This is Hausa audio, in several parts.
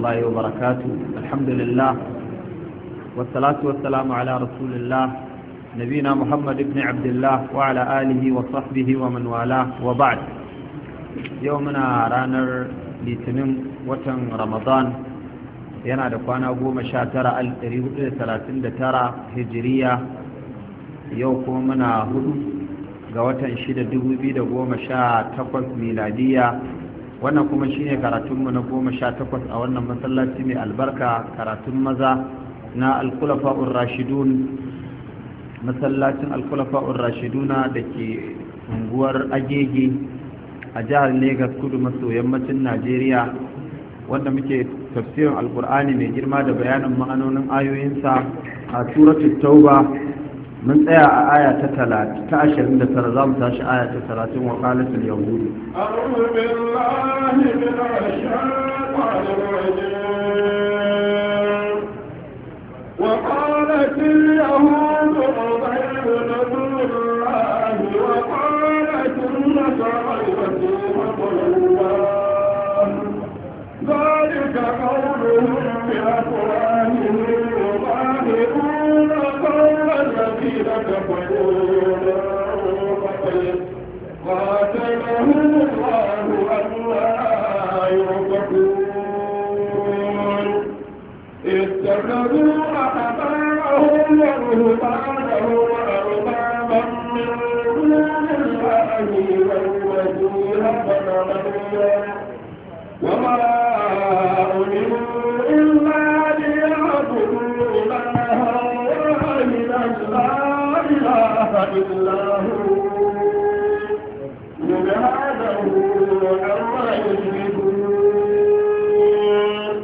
الله وبركاته. الحمد لله والصلاة والسلام على رسول الله نبينا محمد بن عبد الله وعلى آله وصحبه ومن والاه وبعد. يومنا رانر litinin watan ramadan yana da kwana 19,439 hijiriya, yau kuma muna 4 ga watan 6,2018 miladiya. Wannan kuma shine karatunmu na 18 a wannan masallaci mai albarka, karatun maza na alkulafa'ur rashidun, masallacin alkulafa'ur rashiduna da ke unguwar agege a jihar Legas, kudu maso yammacin Najeriya, wanda muke tafsirin alkur'ani mai girma da bayanin ma'anonin ayoyinsa a suratul tauba. mun tsaya a aya ta 29, za mu tashi aya ta 30. wa qalatul yahud a'udhu billahi minash shaitanir rajim wa qalatul yahud ذلك قولهم بأفواههم يضاهئون قول الذين كفروا قاتلهم الله ألا يؤفكون اتخذوا أحبارهم ورهبانهم أربابا من دون الله والمسيح ابن مريم وما أمروا إلا ليعبدوا إلها واحدا لا إله إلا هو سبحانه عما يشركون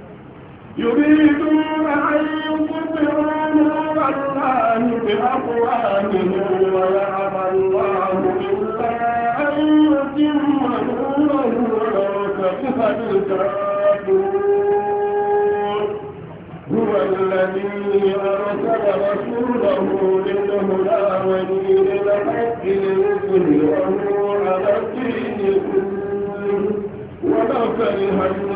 يريدون أن يطفئوا نور الله بأفواههم ويأبى الله إلا أن يتم نوره هو الذي أرسل رسوله بالهدى ودين الحق ليظهره على الدين كله ولو كره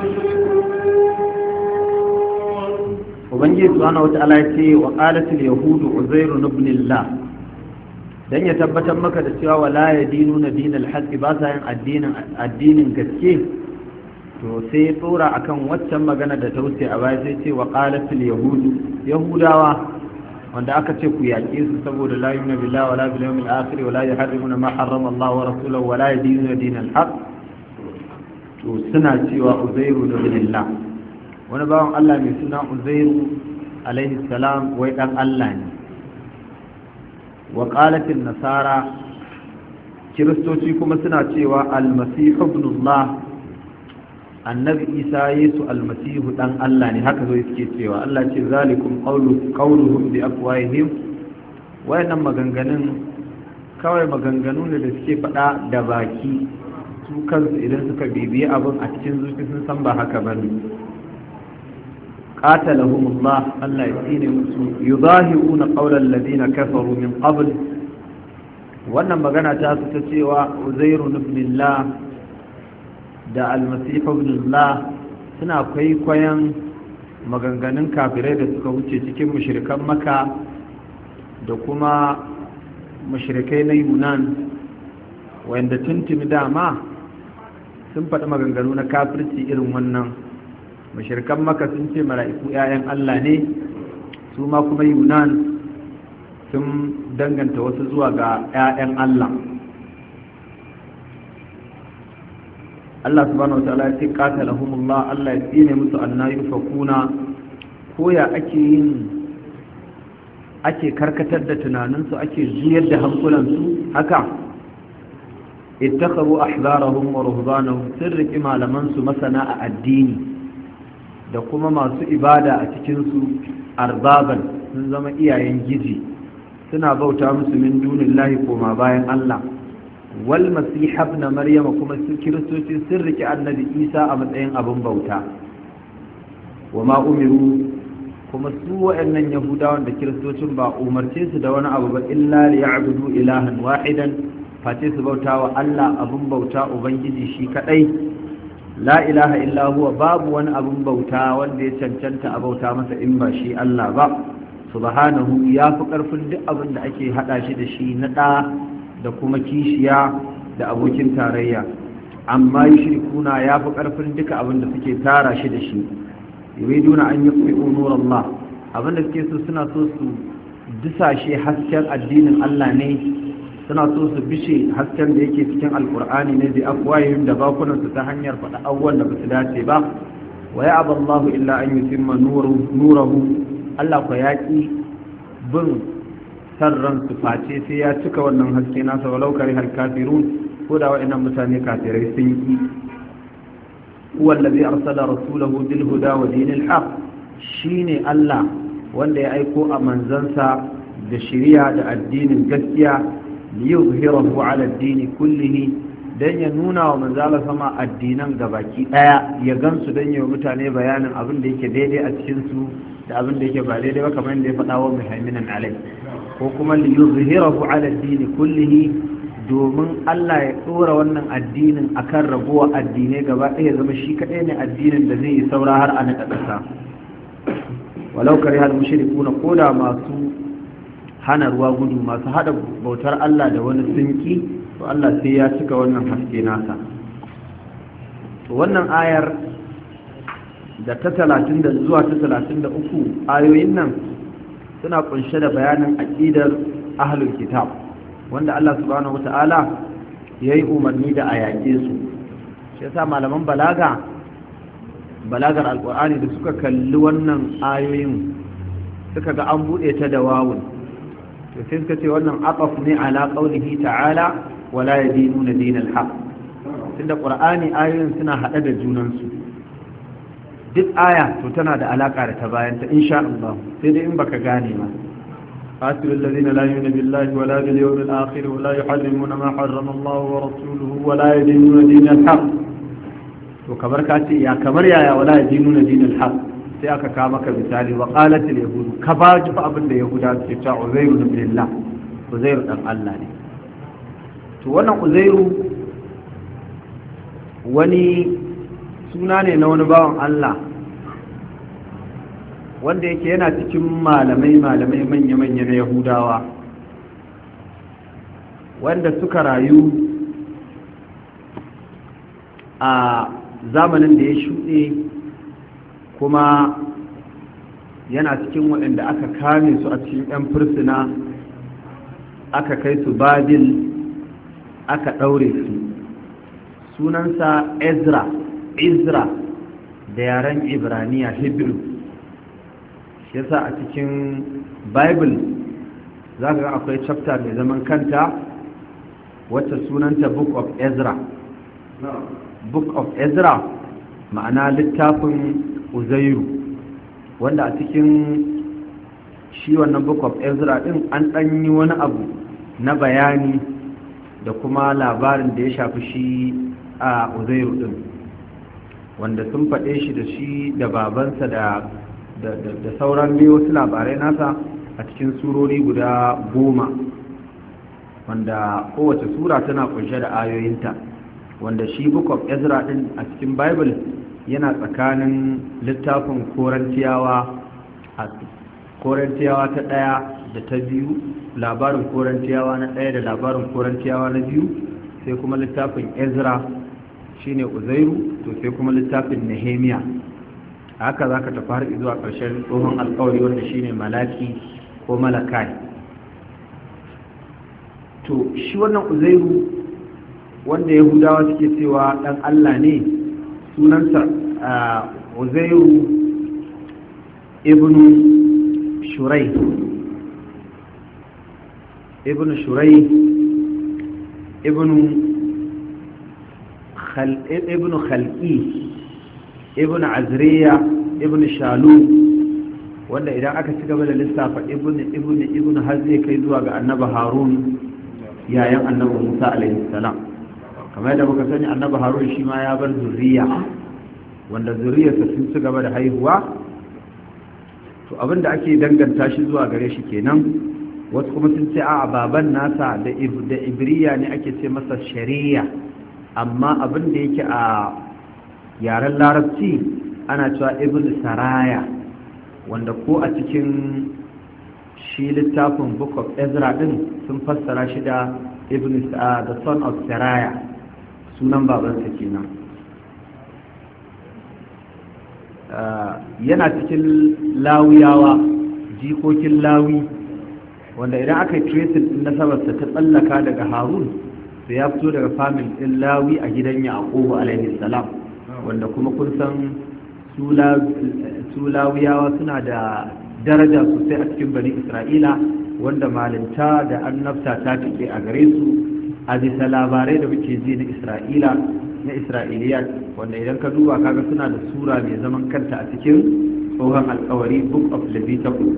المشركون. وبنجي سبحانه وتعالى وقالت اليهود عزير ابن الله، dan ya tabbatar maka da cewa wala yadinuna dinal haqq, ba sa yin addinin gaske. To sai tsora akan waccan magana da ta wuce a baya, sai ce wa qalatul yahudawa wanda aka ce ku yaƙe su saboda la yu'minu billahi wala bil yawmil akhir wala yuharrimuna ma harrama Allah wa rasuluhu wala yadinuna dinal haqq. To suna cewa Uzairu ibnillah, wani bawan Allah mai suna Uzairu alaihi salam wai dan Allah ne. wa qalatil nasara, kiristoci kuma suna cewa almasihu ibnullah, annabi isa yesu almasihu dan Allah ne. haka zo suke cewa. Allah ce zalikum qawluhum bi afwahihim, wayannan maganganun kawai maganganu ne da suke faɗa da baki, su kansu idan suka bibiye abin a cikin zuci sun san ba haka bane. qatalahumullah, Allah ya tsine musu. yudahiuna qawla alladhina kafaru min qabl, wannan magana ta su ta cewa Uzairu ibnillah da almasihu ibnullah suna kwaikwayon maganganun kafirai da suka wuce cikin mushrikan Makka da kuma mushrikai na Yunan, wanda tuntuni dama sun faɗi maganganu na kafirci irin wannan. mushrikan Makka sun ce mala'iku 'ya'yan Allah ne, su ma kuma Yunan sun danganta wasu zuwa ga 'ya'yan Allah. Allah subhanahu wataala ya ce qatalahumullah, Allah ya tsine musu annayu fakuna, koya ake karkatar da tunaninsu, ake juyar da hankulansu haka. ittakhadhu ahbarahum wa ruhbanahum, sun riƙi malamansu masana a addini da kuma masu ibada a cikinsu arbaban, sun zama iyayen giji, suna bauta musu min dunillahi koma bayan Allah. wal masih ibn maryama, kuma su kiristoci sun rike annabi isa a matsayin abin bauta. wa ma umiru, kuma su wa'annan yahudawan da kiristocin ba umarce su da wani abu ba illa liya'budu ilahan wahidan, face su bauta wa Allah abin bauta ubangiji shi kadai, la ilaha illa huwa babu wani abun bauta wanda ya cancanta a bauta masa in ba shi Allah ba subhanahu ya fi karfin duk abin da ake hada shi da shi na da da kuma kishiya da abokin tarayya amma yushrikuna ya fi karfin duka abin da suke tara shi da shi yuriduna an yutfi'u nurallah abin da suke so suna so su disashe hasken addinin Allah ne suna so su bishe hasken da yake cikin alkur'ani ne da afwahihim da bakunansu ta hanyar faɗa abubuwan da ba su dace ba wa ya aballahu illa an yutimma nurahu Allah ko yaki bin sarran su face sai ya cika wannan haske nasa walau kare hal kafirun ko da wa'annan mutane kafirai sun yi huwa allazi arsala rasulahu bil huda wa dinil haqq shine Allah wanda ya aiko a manzansa da shari'a da addinin gaskiya liyuzhirahu ala ad-din kullihi dan ya nuna wa manzala sama addinan gabaki daya ya gansu dan ya mutane bayanin abin da yake daidai a cikin su da abin da yake ba daidai ba kamar yadda ya faɗa wa muhaiminan alai ko kuma liyuzhirahu ala ad-din kullihi domin Allah ya tsora wannan addinin akan rabuwa addinai gaba ɗaya zama shi kadai ne addinin da zai yi saura har a naɗa ƙasa walau kare hal mushrikuna koda masu hana ruwa gudu masu hada bautar Allah da wani sunki to Allah sai ya cika wannan haske nasa to wannan ayar da ta 30 da zuwa ta 33 ayoyin nan suna kunshe da bayanin aqidar ahlul kitab wanda Allah subhanahu wataala yayi umarni da a yaƙe su shi yasa malaman balagar alkur'ani da suka kalli wannan ayoyin suka ga an buɗe ta da wawun to sai suka ce wannan aqaf ne ala qaulihi ta'ala wala yadinuna dinal haqq tunda qur'ani ayoyin suna hada da junan su duk aya to tana da alaka da ta bayan ta insha Allah sai dai in baka gane ma qatilul ladina la yu'minuna billahi wala bil yawmil akhir wala yuharrimuna ma harrama Allah wa rasuluhu wala yadinuna dinal haqq to kamar ka ce ya kamar yaya wala yadinuna dinal haqq sai aka kawo maka misali wa qalat al yahud ka ba ji fa abin da yahuda suke cewa uzairu ibn Allah uzairu dan Allah ne to wannan uzairu wani suna ne na wani bawan Allah wanda yake yana cikin malamai manya-manya na yahudawa wanda suka rayu a zamanin da ya shuɗe kuma yana cikin waɗanda aka kame su a cikin 'yan fursuna aka kai su babil aka ɗaure su sunansa izra da yaren ibraniya hebrew shi yasa a cikin bible za ka ga akwai chapter mai zaman kanta wacce sunanta book of ezra ma'ana littafin uzairu wanda a cikin shi wannan book of ezra din an ɗanyi wani abu na bayani da kuma labarin da ya shafi shi a uzairu din wanda sun faɗe shi da shi da babansa da sauran biyu wasu labarai nasa a cikin surori guda 10 wanda kowace sura tana kunshe da ayoyinta wanda shi book of ezra din a cikin bible yana tsakanin littafin korintiyawa ta ɗaya da ta biyu labarin korintiyawa na ɗaya da labarin korintiyawa na biyu sai kuma littafin ezra shine uzairu to sai kuma littafin nehemiya haka za ka tafi har zuwa ƙarshen tsohon alkawari wanda shine malaki ko malakai to shi wannan uzairu wanda yahudawa suke cewa ɗan allah ne sunansa uzairu ibn shurai ibn khalqi ibn azriya ibn shalu wanda idan aka ci gaba da lissafa ibn har zai kai zuwa ga annabi harun yayan annabi musa alaihi salam kamar yadda muka sani annabi harun shi ma ya bar zuriya wanda zuriyarsa sun ci gaba da haihuwa to abinda ake danganta shi zuwa gare shi kenan wasu kuma sun ce a baban nasa da ibriya ne ake ce masa shari'a amma abin da yake yaren larabci ana cewa ibn saraya, wanda ko a cikin shi littafin book of ezra din sun fassara shi da ibn the son of saraya, sunan babansa kenan. Yana cikin lawiyawa, jikokin lawi, wanda idan aka yi tracing din nasabarsa ta tsallaka daga harun da ya fito daga famil din lawi a gidan yaqubu alaihi salam, wanda kuma kun san su lawiyawa suna da daraja sosai a cikin bani isra'ila, wanda malinta da annabta ta take a gare su a bisa labarai da muke ji na isra'iliya, wanda idan ka duba kaga suna da sura mai zaman kanta a cikin tsohon alkawari book of leviticus.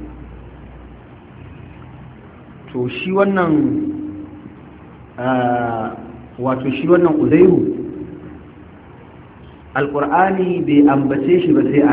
To shi wannan uzairu alƙur'ani bai ambace shi ba sai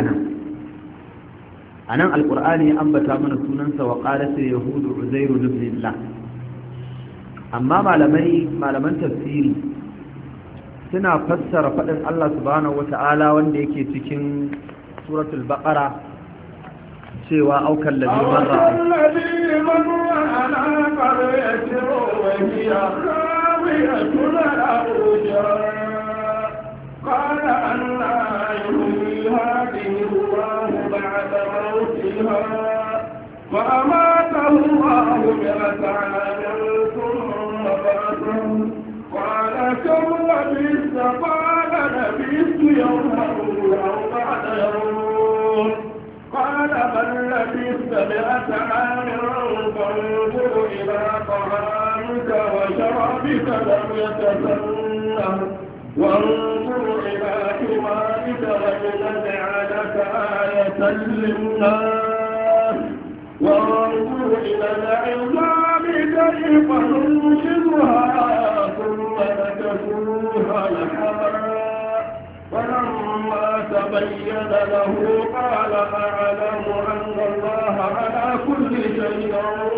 anan alƙur'ani ya ambata mana sunansa wa qalat yahudu uzairu ibn Allah. Amma malaman tafsiri suna fassara faɗin Allah subhanahu wata'ala wanda yake cikin suratul baqara cewa aukan ladhi marra ala qaryati wa hiya khawiyatun ala urushiha qala anna yuhyi hadhihi Allah ba'da mawtiha wa amatahu Allah bi'ata 'amin thumma ba'athahu qala kam labithta qala labithtu yawman aw ba'da yawm قال بل لبثت 100 عام فانظر إلى طعامك وشرابك لم يتسنه وانظر إلى حمارك ولنجعلك آية للناس وانظر إلى العظام كيف ننشرها ثم نكسوها لحما فلما تبين له قال أعلم أن الله على كل شيء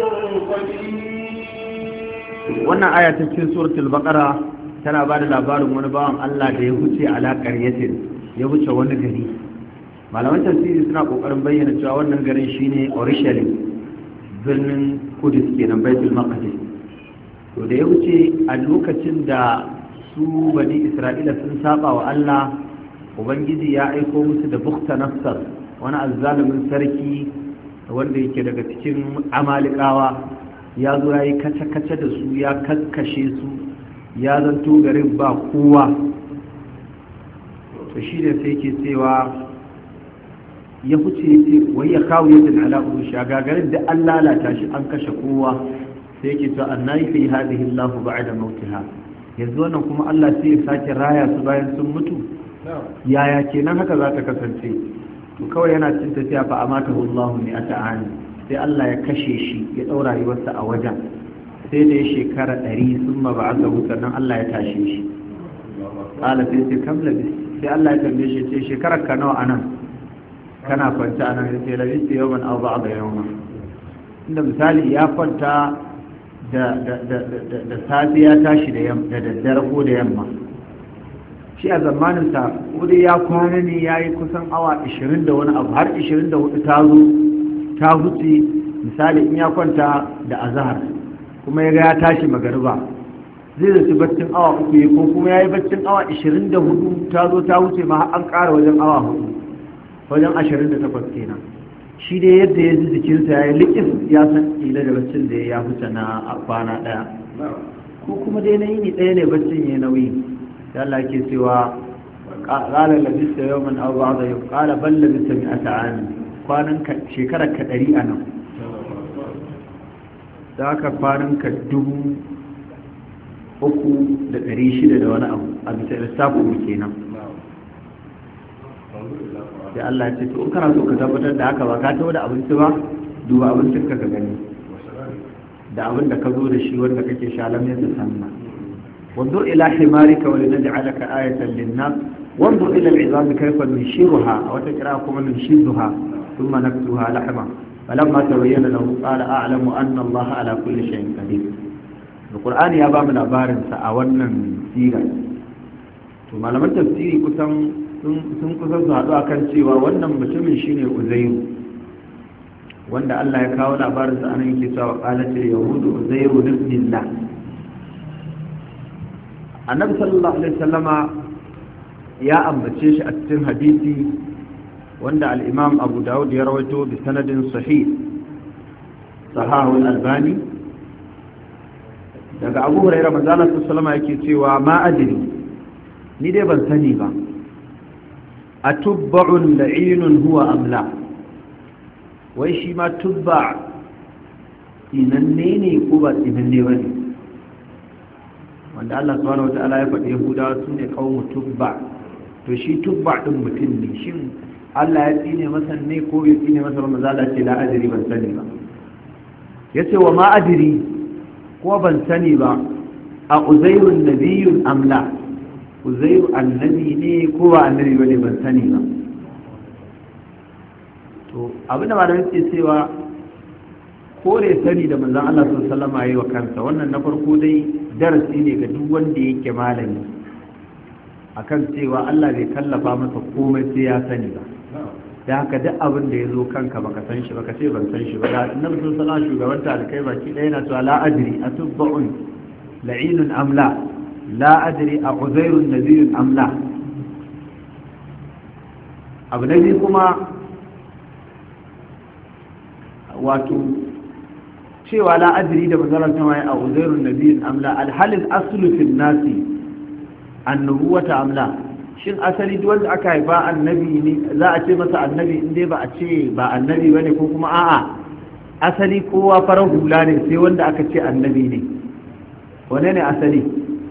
قدير. wannan aya ta cikin suratul baqara tana bada labarin wani bawan Allah da ya huce ala qaryatin, ya huce wani gari. Malaman tafsiri suna kokarin bayyana cewa wannan garin shine Urushalim, birnin Kudus kenan, Baitul Maqdis. To da ya huce a lokacin da su bani Isra'ila sun saba wa Allah, ubangiji ya aiko musu da bukta nassar, wani azzalumin sarki wanda yake daga cikin amalikawa, ya zo ya yi kace-kace da su, ya kakkashe su, ya zanto garin ba kowa. to shi da sai ke cewa ya fice ya ce wai ya kawo yadda ala urusha gagarin da an lalata shi an kashe kowa, sai ke cewa annayi fi hadhihi Allah ba'da mautiha, yanzu wannan kuma Allah sai ya sake raya su bayan sun mutu. Yaya kenan haka za ta kasance? To kawai yana cin tafiya fa amatahu Allah ne a ta'ani, sai Allah ya kashe shi, ya ɗaura rayuwarsa a wajen, sai da ya shekara 100 sun ma ba aka sannan Allah ya tashe shi. Ƙala sai sai kam labis, sai Allah ya tambaye shi ce shekarar ka nawa anan, kana kwanta anan, ya ce labis ta yawan au ba da yawan. Inda misali ya kwanta da safe ya tashi da daddare ko da yamma, shi a zamaninsa wuri ya kwana ne ya yi kusan awa 20 da wani abu, har 24 ta zo ta huce. Misali in ya kwanta da azahar kuma ya ga ya tashi magariba, zai zaci baccin awa 3 ko kuma ya yi baccin awa 24 ta zo ta wuce ma an ƙara wajen awa 4, wajen 28 kenan. Shi dai yadda ya ji jikinsa ya yi likis, ya san ƙila da baccin da ya huce na kwana ɗaya, ko kuma dai na yini ɗaya ne baccin ya nauyi. da Allah ke cewa qala labista yawman aw ba'da yawm qala bal labista mi'ata 'am, kwanan ka shekarar ka 100 anan, da ka kwanan ka 3,600 da wani abu a bisa lissafin mu kenan. da Allah ya ce to in kana so ka tabbatar da haka ba ka tawo da abinci ba, duba abincin ka gani da abin da ka zo da shi wanda kake shalam ya sanna. وانظر إلى حمارك ولنجعلك آية للناس وانظر إلى العظام كيف ننشرها وتكراكم ننشزها ثم نكسوها لحما فلما تبين له قال أعلم أن الله على كل شيء قدير. القرآن يا باب الأبار سأولنا سيرا to malaman tafsiri kusan sun kusan su haɗu akan cewa wannan mutumin shine Uzairu, wanda Allah ya kawo labarinsa anan yake cewa qalatil yahudu Uzairu ibnillah. Annabi sallallahu alaihi wasallama ya ambace shi a cikin hadisi wanda al-Imam Abu Dawud ya rawaito bi sanadin sahih sahahu al-Albani daga Abu Hurairah manzo Allah sallallahu alaihi wasallama yake cewa ma adri, ni dai ban sani ba, atubba'un la'inun huwa amla, wai shi ma tubba tsinanne ne ko ba tsinanne ba ne, wanda Allah subhanahu wa ta'ala ya faɗi Yahudawa su ne qaumu tubba, to shi tubba din mutum ne, shin Allah ya tsine masa ne ko bai tsine masa ba? Mazala ce la adri, ban sani ba. Yace wa ma adri, ko ban sani ba, a uzairun nabiyyun amla, uzairu annabi ne ko ba annabi bane, ban sani ba. To abinda malamin ke cewa kore sani da manzon Allah sallallahu alaihi wasallam yayi wa kansa, wannan na farko dai darasi ne ga duk wanda yake malami akan cewa Allah bai kallafa masa komai sai ya sani ba. Da haka duk abin da ya zo kanka baka san shi baka ce ban san shi ba. Da annabi sallallahu alaihi wasallam shugabanta alkai baki ɗaya yana cewa la adri atubba'un la'inun amla, la adri a uzairun nabiyyun amla. Abu na biyu kuma wato cewa la adri da manzalar sama a uzairun nabiyyun amla, alhalin aslu fil nasi annubuwata amla, shin asali duk wanda aka haifa annabi ne za a ce masa annabi in dai ba a ce ba annabi bane, ko kuma a'a asali kowa farar hula ne sai wanda aka ce annabi ne? wane ne asali?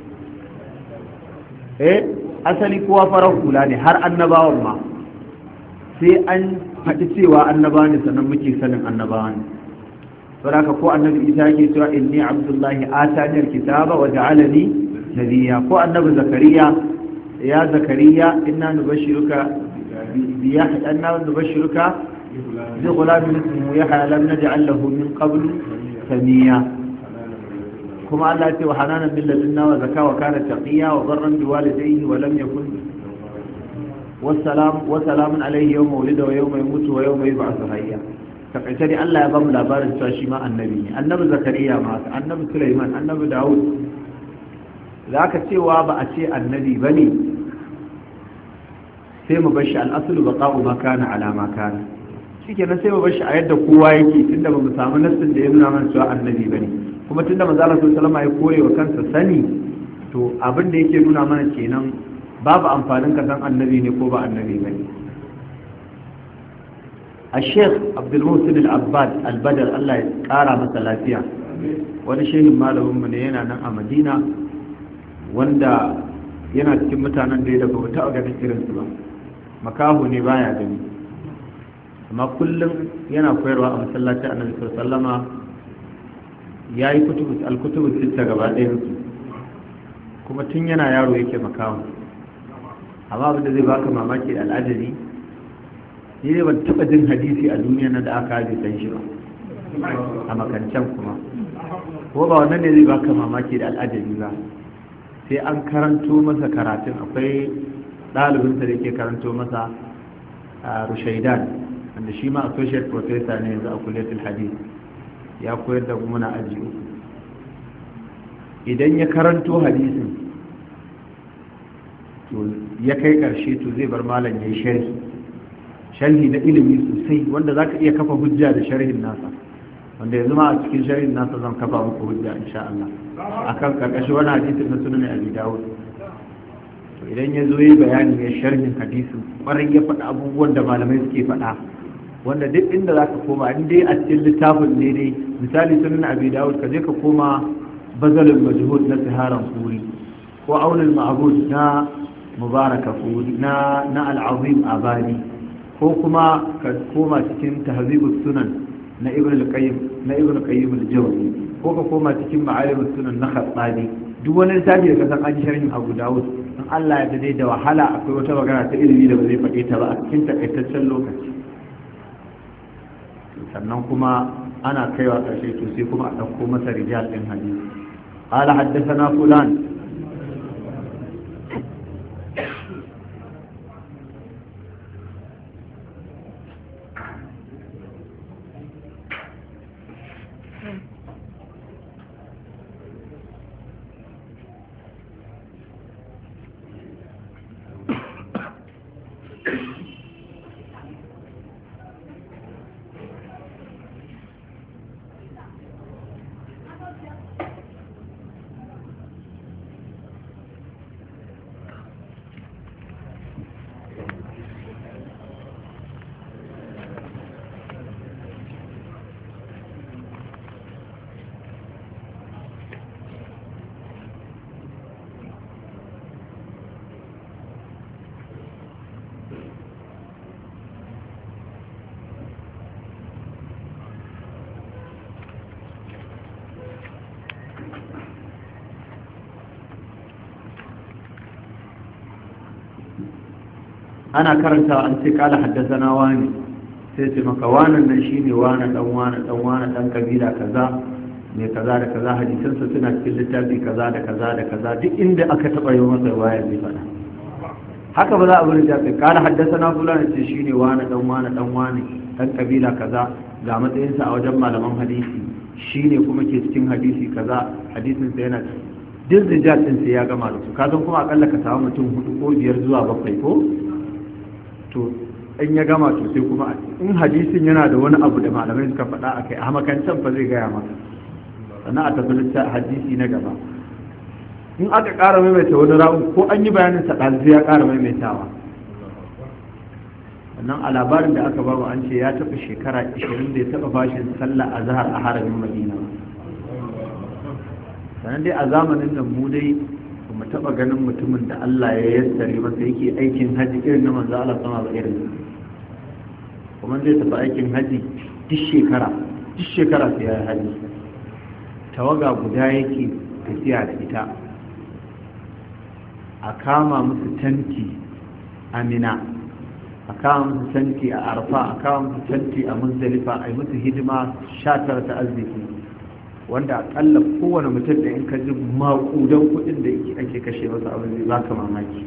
Asali kowa farar hula ne, har annabawan ma sai an faɗi cewa annabawa ne sannan muke sanin annabawa ne. saboda ko annabi Isa yake cewa inni abdullahi atani alkitaba wa ja'alani nabiyya, ko annabi Zakariya ya Zakariya inna nubashshiruka bi yahya anna nubashshiruka bi ghulamin ismuhu yahya lam naj'al lahu min qablu samiyya. kuma Allah ya ce wa hananan min ladunna wa zakka wa kana taqiya wa barran bi walidayhi wa lam yakun wa salamun alayhi yawma wulida wa yawma yamutu wa yawma yub'athu hayya. takaice dai Allah ya bamu labarin cewa shi ma annabi ne, annabi Zakariya ma, annabi Sulaiman, annabi Dawud. za ka cewa ba a ce annabi ba ne sai mu bashi al'asulu ba ƙa'u ma kana alama kana, shi kenan sai mu bashi a yadda kowa yake, tunda ba mu samu nassin da ya nuna mana cewa annabi ba ne, kuma tunda manzo Allah sallallahu alaihi wasallam ya kore wa kansa sani, to abin da yake nuna mana kenan babu amfanin ka san annabi ne ko ba annabi ba ne. الشيخ عبد المحسن العباد البدر الله يقارى masa lafiya, wani shehin malamin mu ne yana nan a Madina, wanda yana cikin mutanen da ya dafa ba taɓa ganin irinsu ba, makaho ne baya gani, amma kullum yana koyarwa a masallacin annabi sallama, ya yi alkutubu sitta gaba ɗayansu, kuma tun yana yaro yake makaho. amma abin da zai baka mamaki da al'adari, ni ne ban taɓa jin hadisi a duniya na da aka hadisan shi ba a makancan kuma, ko ba wannan ne zai baka mamaki da al'adari ba, sai an karanto masa karatun. Akwai ɗalibinsa da ke karanto masa Rushaidan, wanda shi ma associate professor ne yanzu a kulliyatul hadith, ya koyar da mu na aji uku. idan ya karanto hadisin to ya kai ƙarshe, to zai bar malam ya yi sharhi na ilimi sosai, wanda za ka iya kafa hujja da sharhin nasa, wanda yanzu ma a cikin sharhin nasa zan kafa muku hujja insha Allah akan karkashin wani hadisin na sunan Abi Dawud. to idan ya zo yi bayani ya sharhin hadisin kwarai, ya faɗa abubuwan da malamai suke faɗa, wanda duk inda za ka koma in dai a cikin littafin ne dai, misali sunan Abi Dawud, ka je ka koma bazalul majhud na Siharan Furi, ko aunul ma'bud na Mubaraka Furi na al-Azim Abadi, ko kuma ka koma cikin tahzibus sunan na ibn al-qayyim al-jawzi, ko ka koma cikin ma'alim sunan na Khattabi. duk wani littafi da kasan an sharhin Abu Dawud, in Allah ya dade da wahala akwai wata magana ta ilimi da ba zai faɗe ta ba a cikin takaitaccen lokaci. sannan kuma ana kaiwa ƙarshe to sai kuma a ɗauko masa rijal ɗin hadisi. قال حدثنا فلان ana karantawa an ce kala haddasana wani sai ce maka wanan nan shine wani dan kabila kaza ne kaza da kaza hadisansa suna cikin littafi kaza da kaza da kaza duk inda aka taba yi masa waya zai faɗa. haka ba za a bari ta kala haddasana fulani ce shine wani dan kabila kaza ga matsayinsa a wajen malaman hadisi shine kuma ke cikin hadisi kaza hadisinsa yana duk rijal din sai ya gama da su kazan kuma akalla ka samu mutum 4 ko 5 zuwa 7 ko to in ya gama to sai kuma in hadisin yana da wani abu da malamai suka faɗa a kai a makancan fa zai gaya maka sannan a tafi hadisi na gaba in aka ƙara maimaita wani rawu ko an yi bayanin sa ɗalibai ya ƙara maimaitawa. sannan a labarin da aka bamu an ce ya taɓa shekara 20 da ya taɓa bashin sallah a zahar a haramin madina. sannan dai a zamanin nan mu dai mu taɓa ganin mutumin da Allah ya yassare masa yake aikin haji irin na manzo Allah sama ba irin kuma zai tafi aikin haji duk shekara sai ya yi haji tawaga guda yake tafiya da ita a kama musu tanti a Mina, a kama musu tanti a Arfa, a kama musu tanti a Muzdalifa, a yi musu hidima 19 ta arziki wanda akalla kowane mutum da in ka ji maƙudan kuɗin da ake kashe masa abin zai baka mamaki.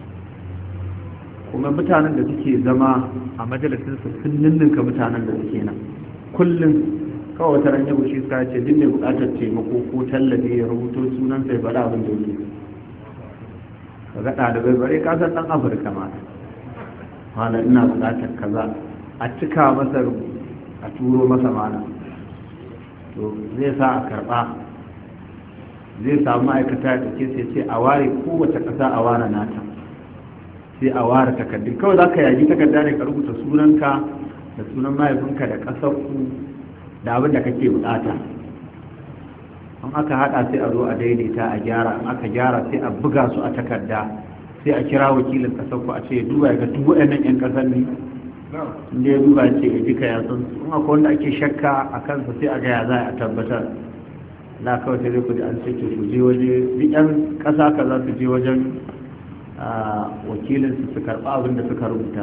kuma mutanen da suke zama a majalisinsa sun ninninka mutanen da suke nan kullum kawai wata ran yau shi suka ce duk mai buƙatar taimako ko tallafi ya rubuto sunan sai bada abin da yake ka ga ɗalibai bare ka san ɗan Afirka ma malam ina buƙatar kaza a cika masa a turo masa malam to zai sa a karɓa zai samu ma'aikata ya ɗauke sai ce a ware kowace ƙasa a ware nata sai a ware takardun kawai za ka yaji takarda ne ka rubuta sunanka da sunan mahaifinka da ƙasarku da abin da kake buƙata an aka haɗa sai a zo a daidaita a gyara an aka gyara sai a buga su a takarda sai a kira wakilin ƙasarku a ce duba ya ga duk waɗannan 'yan ƙasar ne inda ya duba ce ya jika ya san su in akwai wanda ake shakka a kansa sai a gaya za a tabbatar na kawai sai ku ji an ce su je waje duk yan ƙasa ka za su je wajen wakilin su karɓa abin da suka rubuta.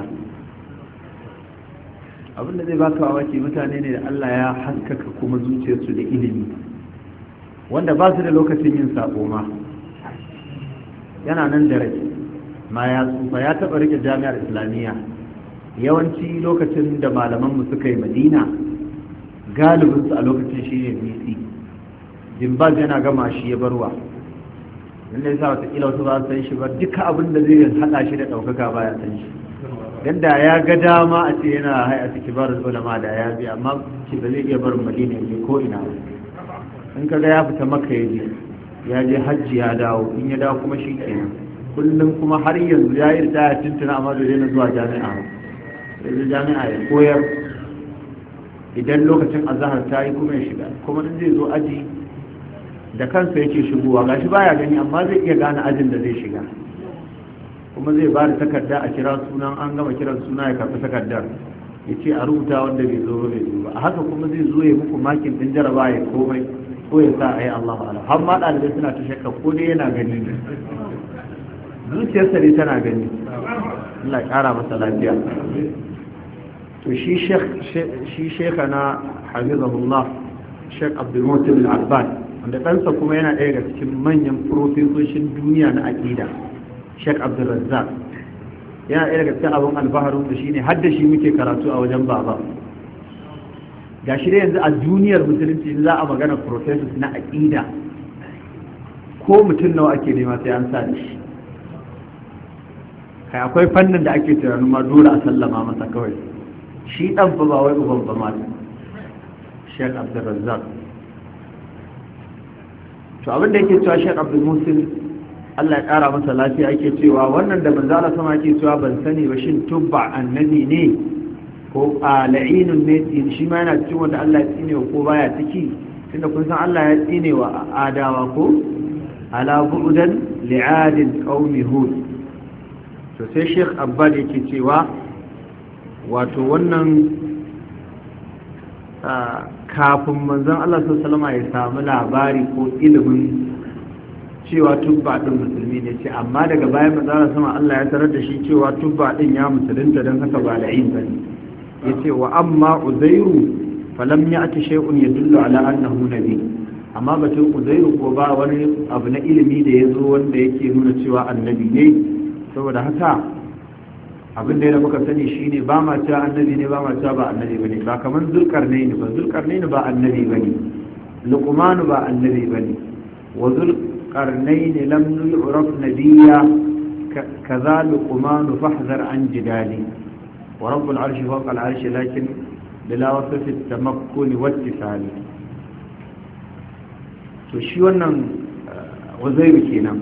Abin da zai baka mamaki mutane ne da Allah ya haskaka kuma zuciyarsu da ilimi wanda ba su da lokacin yin sabo ma yana nan da rai ma ya tsufa ya taɓa rike jami'ar islamiyya yawanci lokacin da malamanmu suka yi madina galibinsu a lokacin shi ne bc jimbaz yana gama shi ya barwa inda ya sa watakila wasu ba su san shi ba duka abin da zai haɗa shi da ɗaukaka ba ya san shi don da ya ga dama a ce yana haya su kibarin ulama da ya bi amma ce ba zai iya barin madina ya ko ina ba in kaga ya fita maka ya je hajji ya dawo in ya dawo kuma shi kenan kullum kuma har yanzu ya yi ritaya tuntuna amma da na zuwa jami'a yanzu jami'a ya koyar idan lokacin azahar ta yi kuma ya shiga kuma in zai zo aji da kansa yake shigowa gashi baya gani amma zai iya gane ajin da zai shiga kuma zai ba da takarda a kira sunan an gama kiran suna ya karɓi takardar ya ce a rubuta wanda bai zo ba bai zo ba a haka kuma zai zo ya muku makin ɗin jaraba ya komai ko ya sa a yi Allah ala har ma ɗalibai suna ta shakka ko dai yana gani ne zuciyarsa ne tana gani Allah ya ƙara masa lafiya to shi shekana hafizahullah Sheikh Abdul Muhsin Al-Abbad wanda ɗansa kuma yana ɗaya daga cikin manyan profesoshin duniya na aƙida Sheikh Abdul Razzaq yana ɗaya daga cikin abin alfaharin da shine har da shi muke karatu a wajen baba ga shi da yanzu a duniyar musulunci za a magana professors na aƙida ko mutum nawa ake nema sai an sa da shi kai akwai fannin da ake tunanin ma dole a sallama masa kawai shi ɗan fa ba wai uban ba ma Sheikh Abdul Razzaq to abin da yake cewa Sheikh Abdul Muhsin Allah ya ƙara masa lafiya ake cewa wannan da manzo Allah sama yake cewa ban sani ba shin tubba annabi ne ko la'inun ne shi ma yana cikin wanda Allah ya tsine ko baya ciki tunda kun san Allah ya tsine wa adawa ko ala bu'dan li'adin qaumi hud to sai Sheikh Abbad yake cewa wato wannan kafin manzon Allah sallallahu alaihi wasallam ya samu labari ko ilimin cewa tubba din musulmi ne ce amma daga bayan manzara sama Allah ya tarar da shi cewa tubba din ya musulunta don haka ba la'in bane yace wa amma uzairu falam ya'ti shay'un yadullu ala annahu nabi amma batun uzairu ko ba wani abu na ilimi da ya zo wanda yake nuna cewa annabi ne saboda haka abin da muka sani shine ba ma cewa annabi ne ba ma cewa ba annabi bane ba kaman zulkarnaini ba annabi bane luqman ba annabi bane wa zulkarnaini lam yu'raf nabiyya kaza luqman fahdhar an jidali wa rabbul arshi fawqa al arshi lakin bila wasf at tamakkun wa ittisali to shi wannan uzairu kenan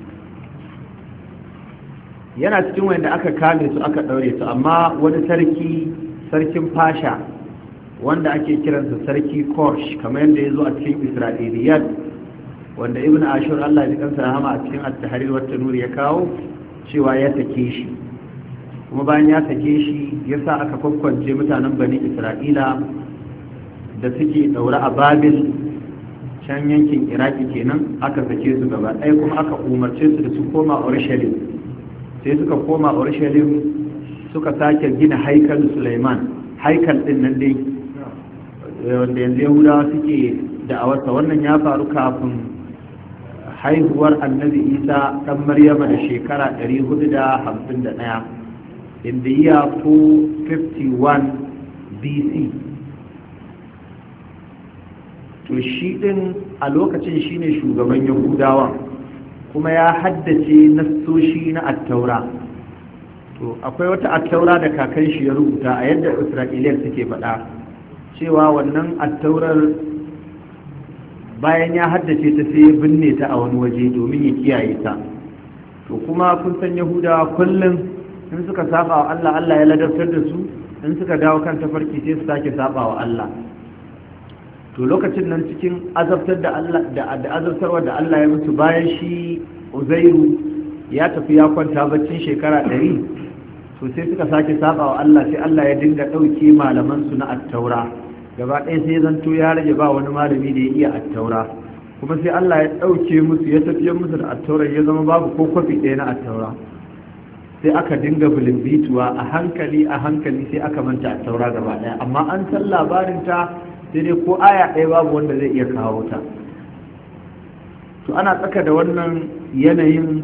yana cikin wanda aka kame su aka daure su amma wani sarkin fasha wanda ake kiransa sarki korsh kamar yadda ya zo a cikin isra'iliyat wanda ibn ashur Allah ya kansa rahama a cikin at-tahrir wa tanur ya kawo cewa ya sake shi kuma bayan ya sake shi yasa aka kokkwance mutanen bani isra'ila da suke daure a babil can yankin iraki kenan aka sake su gaba ɗaya kuma aka umarce su da su koma urushalim sai suka koma urushalim suka sake gina haikal Sulaiman haikal din nan dai wanda yanzu yahudawa suke da'awarsa wannan ya faru kafin haihuwar annabi isa ɗan maryama da shekara 451 in the year 451 bc to shi din a lokacin shine shugaban yahudawa kuma ya haddace nassoshi na attaura to akwai wata attaura da kakan shi ya rubuta a yadda isra'iliyar suke faɗa cewa wannan attaurar bayan ya haddace ta sai ya binne ta a wani waje domin ya kiyaye ta to kuma kun san yahudawa kullum in suka saba wa Allah Allah ya ladabtar da su in suka dawo kan tafarki sai su sake saba wa Allah to lokacin nan cikin azabtar da Allah da azabtarwa da Allah ya musu bayan shi Uzairu ya tafi ya kwanta baccin shekara 100 to sai suka sake saba wa Allah sai Allah ya dinga dauke malaman su na at-taura gaba ɗaya sai zanto ya rage ba wani malami da ya iya at-taura kuma sai Allah ya dauke musu ya tafiyar musu da at-taura ya zama babu ko kwafi ɗaya na at-taura sai aka dinga bilimbituwa a hankali sai aka manta at-taura gaba ɗaya amma an san labarin ta sai dai ko aya ɗaya babu wanda zai iya kawo ta to ana tsaka da wannan yanayin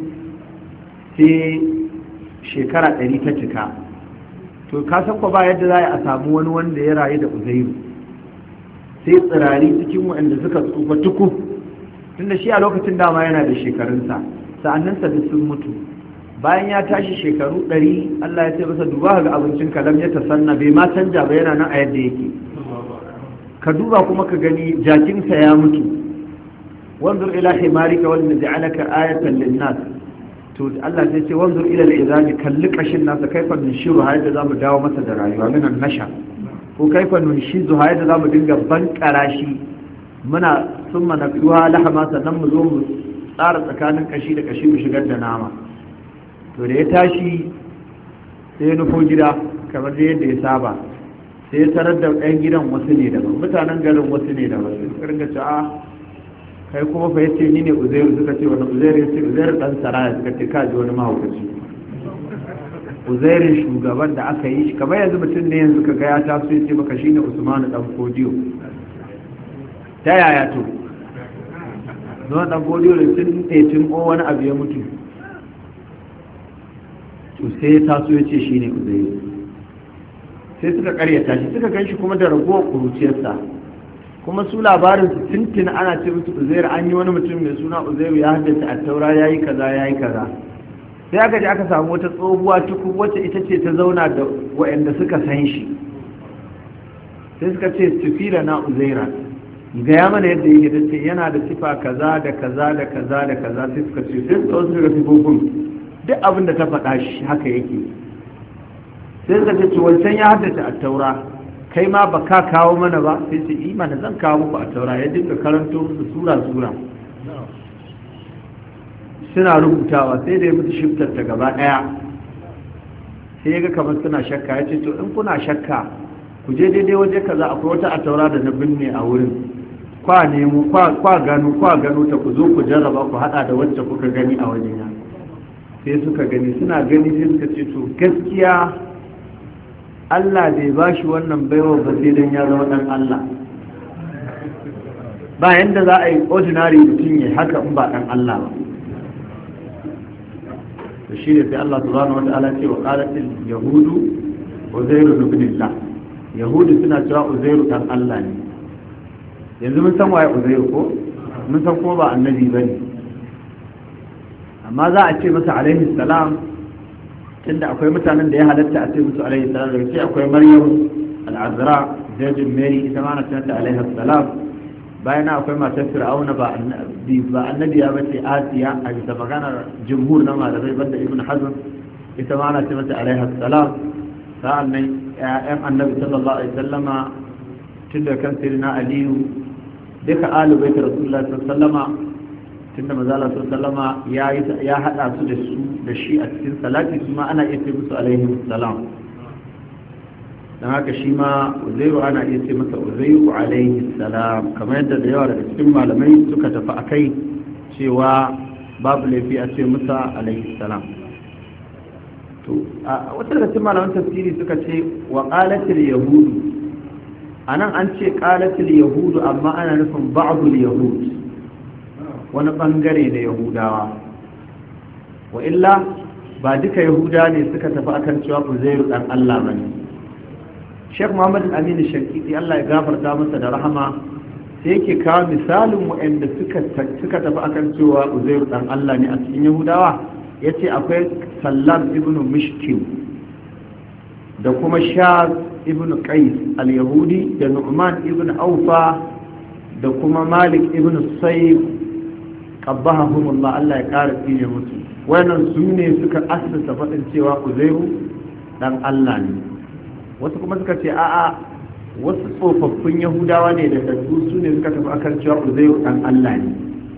sai shekara 100 ta cika to ka san ko ba yadda za a samu wani wanda ya rayu da uzairu sai tsirari cikin waɗanda suka tsufa tuku tunda shi a lokacin dama yana da shekarunsa sa'anninsa duk sun mutu bayan ya tashi shekaru 100 Allah ya ce masa duba ga abincin kalam ya tasanna bai ma canja ba yana nan a yadda yake ka duba kuma ka gani jakinsa ya mutu wanzur ila himarika wal naj'alaka ayatan lin-nas to Allah sai ce wanzur ila al-izami kalli kashin nasa kaifa nunshiru hayda zamu dawo masa da rayuwa minan nasha ko kaifa nunshizu hayda zamu dinga bankara shi muna summa nafiwa lahama sannan mu zo mu tsara tsakanin kashi da kashi mu shigar da nama to da ya tashi sai ya nufo gida kamar da yadda ya saba sai ya tarar da ɗan gidan wasu ne daban mutanen garin wasu ne daban suka ringa ce a kai kuma fa yace ni ne uzairu suka ce wani uzairu yace uzairu dan saraya suka ce ka ji wani mahaukaci uzairu shugaban da aka yi shi kamar yanzu mutum ne yanzu ka ga ya taso yace maka shine usmanu dan fodiyo ta yaya to zuwa dan fodiyo da tun wani abu ya mutu to sai ya taso yace shine uzairu sai suka karyata shi suka ganshi kuma da ragowar kuruciyarsa kuma su labarin su tintin ana ce musu uzairu an yi wani mutum mai suna uzairu ya haddace a taura yayi kaza sai aka je aka samu wata tsohuwa tuku wacce ita ce ta zauna da waɗanda suka san shi sai suka ce tufila na uzaira gaya mana yadda yake ta ce yana da sifa kaza da kaza da kaza da kaza sai suka ce sai su daga sifofin duk abin da ta faɗa shi haka yake sai suka ce wancan ya haddace a taura kai ma ba ka kawo mana ba sai ce imana zan kawo muku a taura ya dinga karanto musu sura suna rubutawa sai da ya mutu shiftar ta gaba daya sai ya ga kamar suna shakka ya ce to in kuna shakka ku je daidai waje kaza akwai wata a taura da na binne a wurin kwa nemo kwa gano ta ku zo ku jarraba ku hada da wacce kuka gani a wajena. Sai suka gani, suna gani sai suka ce to gaskiya Allah bai ba shi wannan baiwa ba sai dan ya zama dan Allah. Ba yanda za a yi ordinary mutum ya haka in ba dan Allah ba. To shi ne sai Allah subhanahu wata'ala ce wa qalatil yahudu uzairu ibn Allah. Yahudu suna cewa uzairu dan Allah ne. Yanzu mun san waye uzairu ko? Mun san kuma ba annabi bane. Amma za a ce masa alaihi salam tunda akwai mutanen da ya halatta a ce musu alaihi salam, daga ce akwai Maryam al-Azra, Virgin Mary, ita ma ana tunanta alaihi salam. Bayan akwai matar Fir'auna ba annabi ya bace Asiya, a bisa maganar jumhur na malamai banda Ibn Hazm, ita ma ana ce mata alaihi salam. Sa'annan ƴaƴan annabi sallallahu alaihi wasallama tunda kan sirina Aliyu duka alu bait Rasulullahi sallallahu alaihi wasallama tunda manzo Allah sallama ya hada su da shi a cikin salati kuma ana iya ce musu alaihi salam. dan haka shi ma Uzairu ana iya ce masa Uzairu alaihi salam, kamar yadda da yawa daga cikin malamai suka tafi akai cewa babu laifi a ce masa alaihi salam. To a wata daga cikin malaman tafsiri suka ce wa qalatil yahudu, anan an ce qalatil yahudu amma ana nufin ba'dul yahud, wani bangare da yahudawa. Wa illa ba duka yahuda ne suka tafi akan cewa Uzairu dan Allah bane. Sheikh Muhammad Al-Amin Shankiti Allah ya gafarta masa da rahama sai yake kawo misalin waɗanda suka tafi akan cewa Uzairu dan Allah ne a cikin yahudawa. Yace akwai Sallam ibn Mishkin da kuma Shaz ibn Qais al-Yahudi da Nu'man ibn Awfa da kuma Malik ibn Sayyid qabbahumullah, Allah ya ƙara tsine musu. Wannan su ne suka assasa faɗin cewa Uzairu dan Allah ne. Wasu kuma suka ce a'a, wasu tsofaffin Yahudawa ne da su ne suka tafi akan cewa Uzairu dan Allah ne.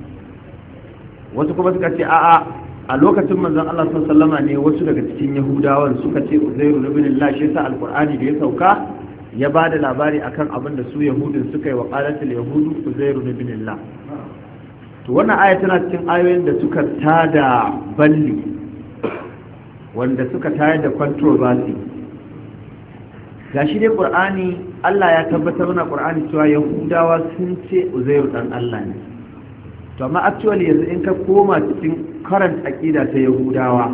Wasu kuma suka ce a'a, a lokacin manzon Allah sallallahu alaihi wasallam ne wasu daga cikin Yahudawan suka ce Uzairu ibn Allah, shi yasa alqur'ani da ya sauka ya bada labari akan abin da su Yahudin suka yi wa qalatul yahudu Uzairu ibn Allah. To wannan aya tana cikin ayoyin da suka tada balli, wanda suka tayar da controversy. Gashi dai Qur'ani, Allah ya tabbatar mana Qur'ani cewa Yahudawa sun ce Uzairu dan Allah ne. To amma actually yanzu in ka koma cikin current aqida ta Yahudawa,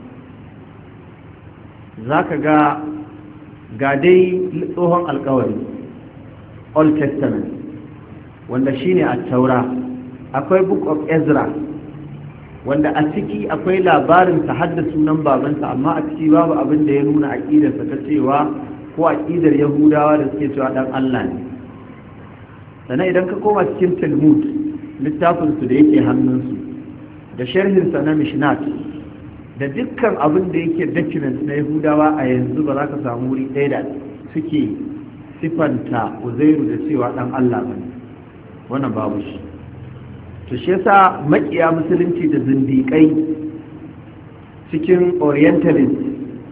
zaka ga dai tsohon alƙawari, Old Testament, wanda shine at-Taura. Akwai Book of Ezra, wanda a ciki akwai labarin sa hadda sunan babansa, amma a ciki babu abin da ya nuna aqidarsa ta cewa ko aqidar Yahudawa da suke cewa dan Allah ne. Sannan idan ka koma cikin Talmud, littafin su da yake hannunsu, da sharhin sa na Mishnat, da dukkan abin da yake document na Yahudawa a yanzu, ba za ka samu wuri ɗaya da suke sifanta Uzairu da cewa dan Allah bane. Wannan babu shi. To shi yasa makiya musulunci da zindiƙai cikin orientalist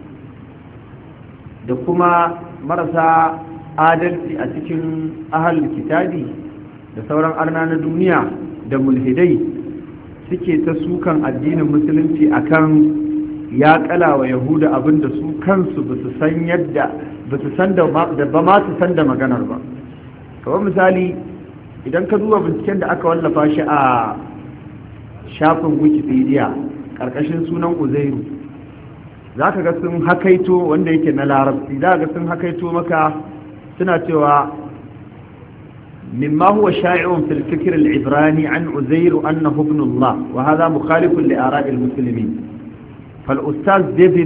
da kuma marasa adalci a cikin ahalul kitabi da sauran arna na duniya da mulhidai suke ta sukan addinin musulunci akan ya kala wa yahuda abinda su kansu ba su san yadda ba su san da ba ma su san da maganar ba. Kamar misali, idan ka duba binciken da aka wallafa shi a shafin Wikipedia karkashin sunan Uzairu, za ka ga sun hakaito, wanda yake na larabci, za ka ga sun hakaito maka suna cewa مما هو شائع في الفكر العبراني عن عزير أنه ابن الله، وهذا مخالف لآراء المسلمين. فالأستاذ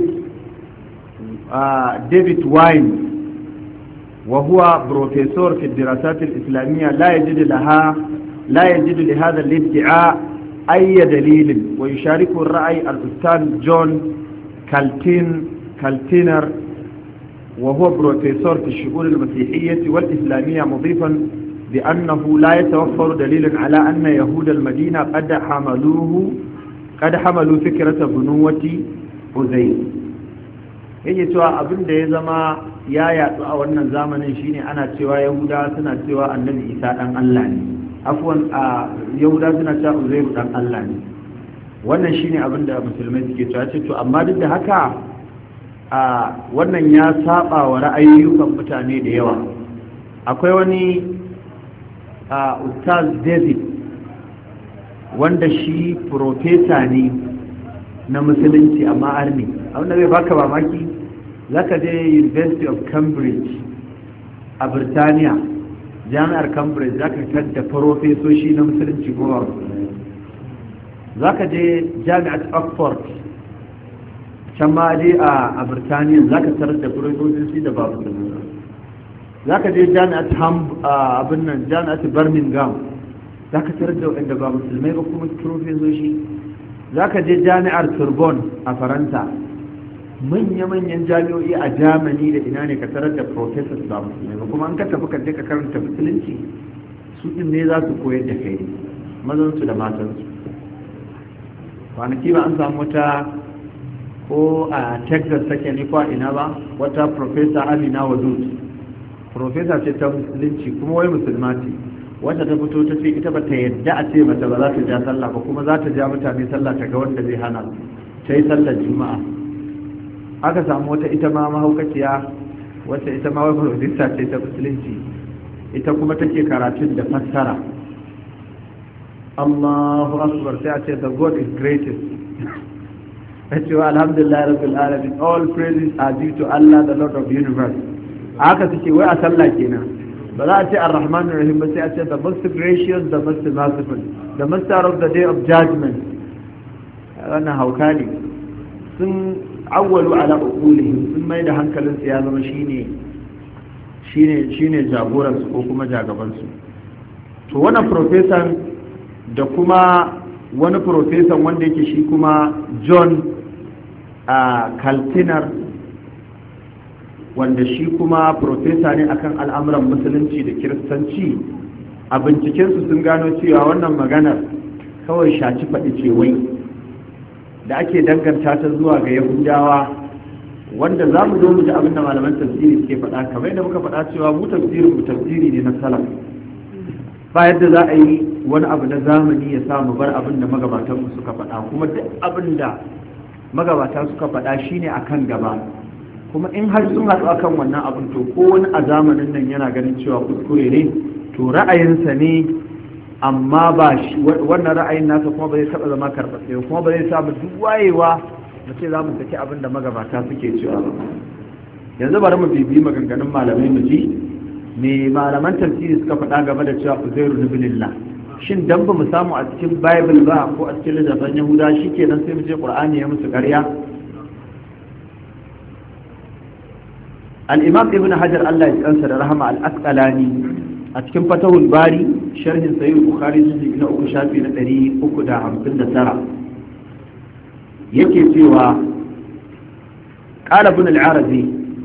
ديفيد واين، وهو بروفيسور في الدراسات الإسلامية، لا يجد لهذا الادعاء أي دليل، ويشارك الرأي الأستاذ جون كالتينر، وهو بروفيسور في الشؤون المسيحية والإسلامية، مضيفا بأنه لا يتوفر دليل على أن يهود المدينة قد حملوا فكرة بنوة عزير. yake cewa abin da ya zama ya yatsu a wannan zamanin shine ana cewa Yahudawa suna cewa Annabi Isa dan Allah ne. afwan a yahuda suna cewa uzairu dan Allah ne. wannan shine abin da musulmai suke cewa ce to amma duk da haka a wannan ya saba wa ra'ayoyin mutane da yawa. akwai wani Ustaz David wanda shi profesa ne na musulunci amma army, abinda zai baka mamaki zaka je University of Cambridge a Birtaniya, jami'ar Cambridge zaka tadda profesoshi na musulunci kuma zaka je jami'ar Oxford can ma je a Birtaniya zaka tarar da profesoshi da babu musulunci. zaka je jami'ar abin nan jami'ar Birmingham zaka tarar da wanda ba musulmai ba kuma profesoshi. zaka je jami'ar Sorbonne a Faransa, manya-manyan jami'o'i a Germany da ina ne ka tarar da professors ba musulmai ba kuma an ka tafi ka je ka karanta musulunci su din ne za su koyar da kai mazan su da matan su. kwanaki ba an samu wata ko a Texas take ne ko ina ba wata professor Amina Wadud, professor ce ta musulunci kuma wai musulma ce, wanda ta fito ta ce ita ba ta yadda a ce mata ba za ta ja sallah ba kuma za ta ja mutane sallah ta ga wanda zai hana ta yi sallar juma'a. aka samu wata ita ma mahaukaciya wata ita ma wai professor ce ta musulunci, ita kuma take karatun da fassara. Allahu akbar, sai a ce the God is greatest. a cewa alhamdulillah rabbil alamin, all praises are due to Allah the Lord of the universe. haka suke wai a sallah kenan. ba za a ce ar-rahman ar-rahim ba sai a ce the most gracious, the most merciful, the master of the day of judgment. wannan hauka ne, sun awwalu ala uqulihim, sun mai da hankalin su ya zama shine jagoran su ko kuma jagaban su. to wannan professor da kuma wani professor wanda yake shi kuma John Kaltiner, wanda shi kuma profesa ne akan al'amuran musulunci da kiristanci, a bincikensu sun gano cewa wannan maganar kawai shaci faɗi ce wai da ake danganta ta zuwa ga yahudawa, wanda za mu zo mu ji abin da malaman tafsiri suke faɗa, kamar yadda muka faɗa cewa mu tafsiri ne na salaf. ba yadda za a yi wani abu na zamani ya samu bar abin da magabatanmu suka faɗa, kuma duk abin da magabata suka faɗa shine akan gaba. kuma in har sun haɗu akan wannan abin to ko wani a zamanin nan yana ganin cewa kuskure ne to ra'ayinsa ne, amma ba shi wannan ra'ayin nasa kuma ba zai taɓa zama karɓaɓɓe kuma ba zai samu duk wayewa mu ce za mu saki abin da magabata suke cewa ba. yanzu bari mu bibiyi maganganun malamai mu ji me malaman tafsiri suka faɗa game da cewa Uzairu ibn Allah. shin dan ba mu samu a cikin Bible ba ko a cikin littafin Yahuda shikenan sai mu ce Qur'ani ya musu ƙarya? al-Imam Ibn Hajar Allah ya kansa da rahama al-Asqalani a cikin Fatahul Bari sharhin Sahih Bukhari juz'i na 3 shafi na 359 yake cewa qala Ibn al-Arabi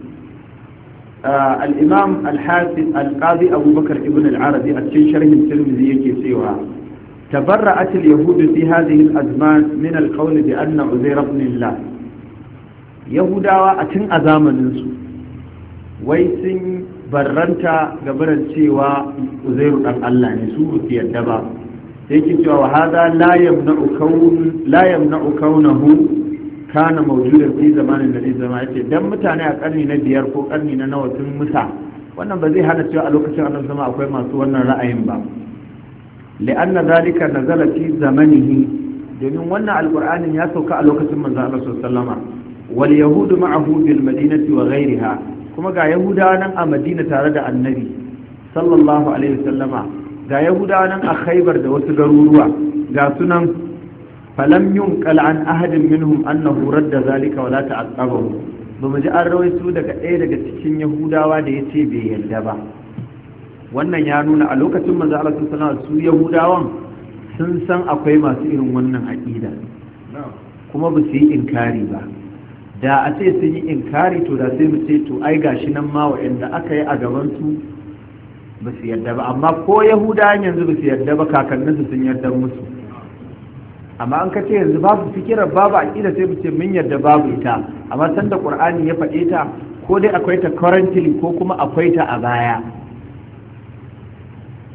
الإمام الحافظ القاضي أبو بكر ابن العربي أتشين شرح الترمذي يكي سيوا تبرأت اليهود في هذه الأزمان من القول بأن عزير ابن الله. يهودا أتن أزامن نسو ويسن برنتا قبرا سيوا عزير ابن الله نسو في الدبا يكي سيوا وهذا لا يمنع كونه kana mawjudan fi zamanin da zama yace dan mutane a karni na biyar ko karni na nawa sun musa wannan ba zai hana cewa a lokacin annabi sama akwai masu wannan ra'ayin ba, li'anna zalika nazala fi zamanihi, domin wannan alqur'anin ya sauka a lokacin manzo Allah sallallahu alaihi wasallama, wal yahudu ma'ahu bil madinati wa ghayriha, kuma ga yahudawa nan a Madina tare da annabi sallallahu alaihi wasallama, ga yahudawa nan a Khaybar da wasu garuruwa ga sunan. falam yunqal an ahadin minhum annahu radda zalika wala ta'aqqabahu, bamu ji an rawaito daga ɗaya daga cikin yahudawa da yace bai yarda ba. wannan ya nuna a lokacin manzo Allah sallallahu alaihi wasallam su yahudawan sun san akwai masu irin wannan aqida kuma ba su yi inkari ba. da a ce sun yi inkari to da sai mu ce to ai gashi nan ma wa'anda aka yi a gaban su ba su yarda ba, amma ko yahudawan yanzu ba su yarda ba, kakanninsu sun yarda musu. amma an ka ce yanzu babu fikirar babu aqida sai mu ce mun yarda babu ita, amma sanda Qur'ani ya faɗe ta ko dai akwai ta currently ko kuma akwai ta a baya.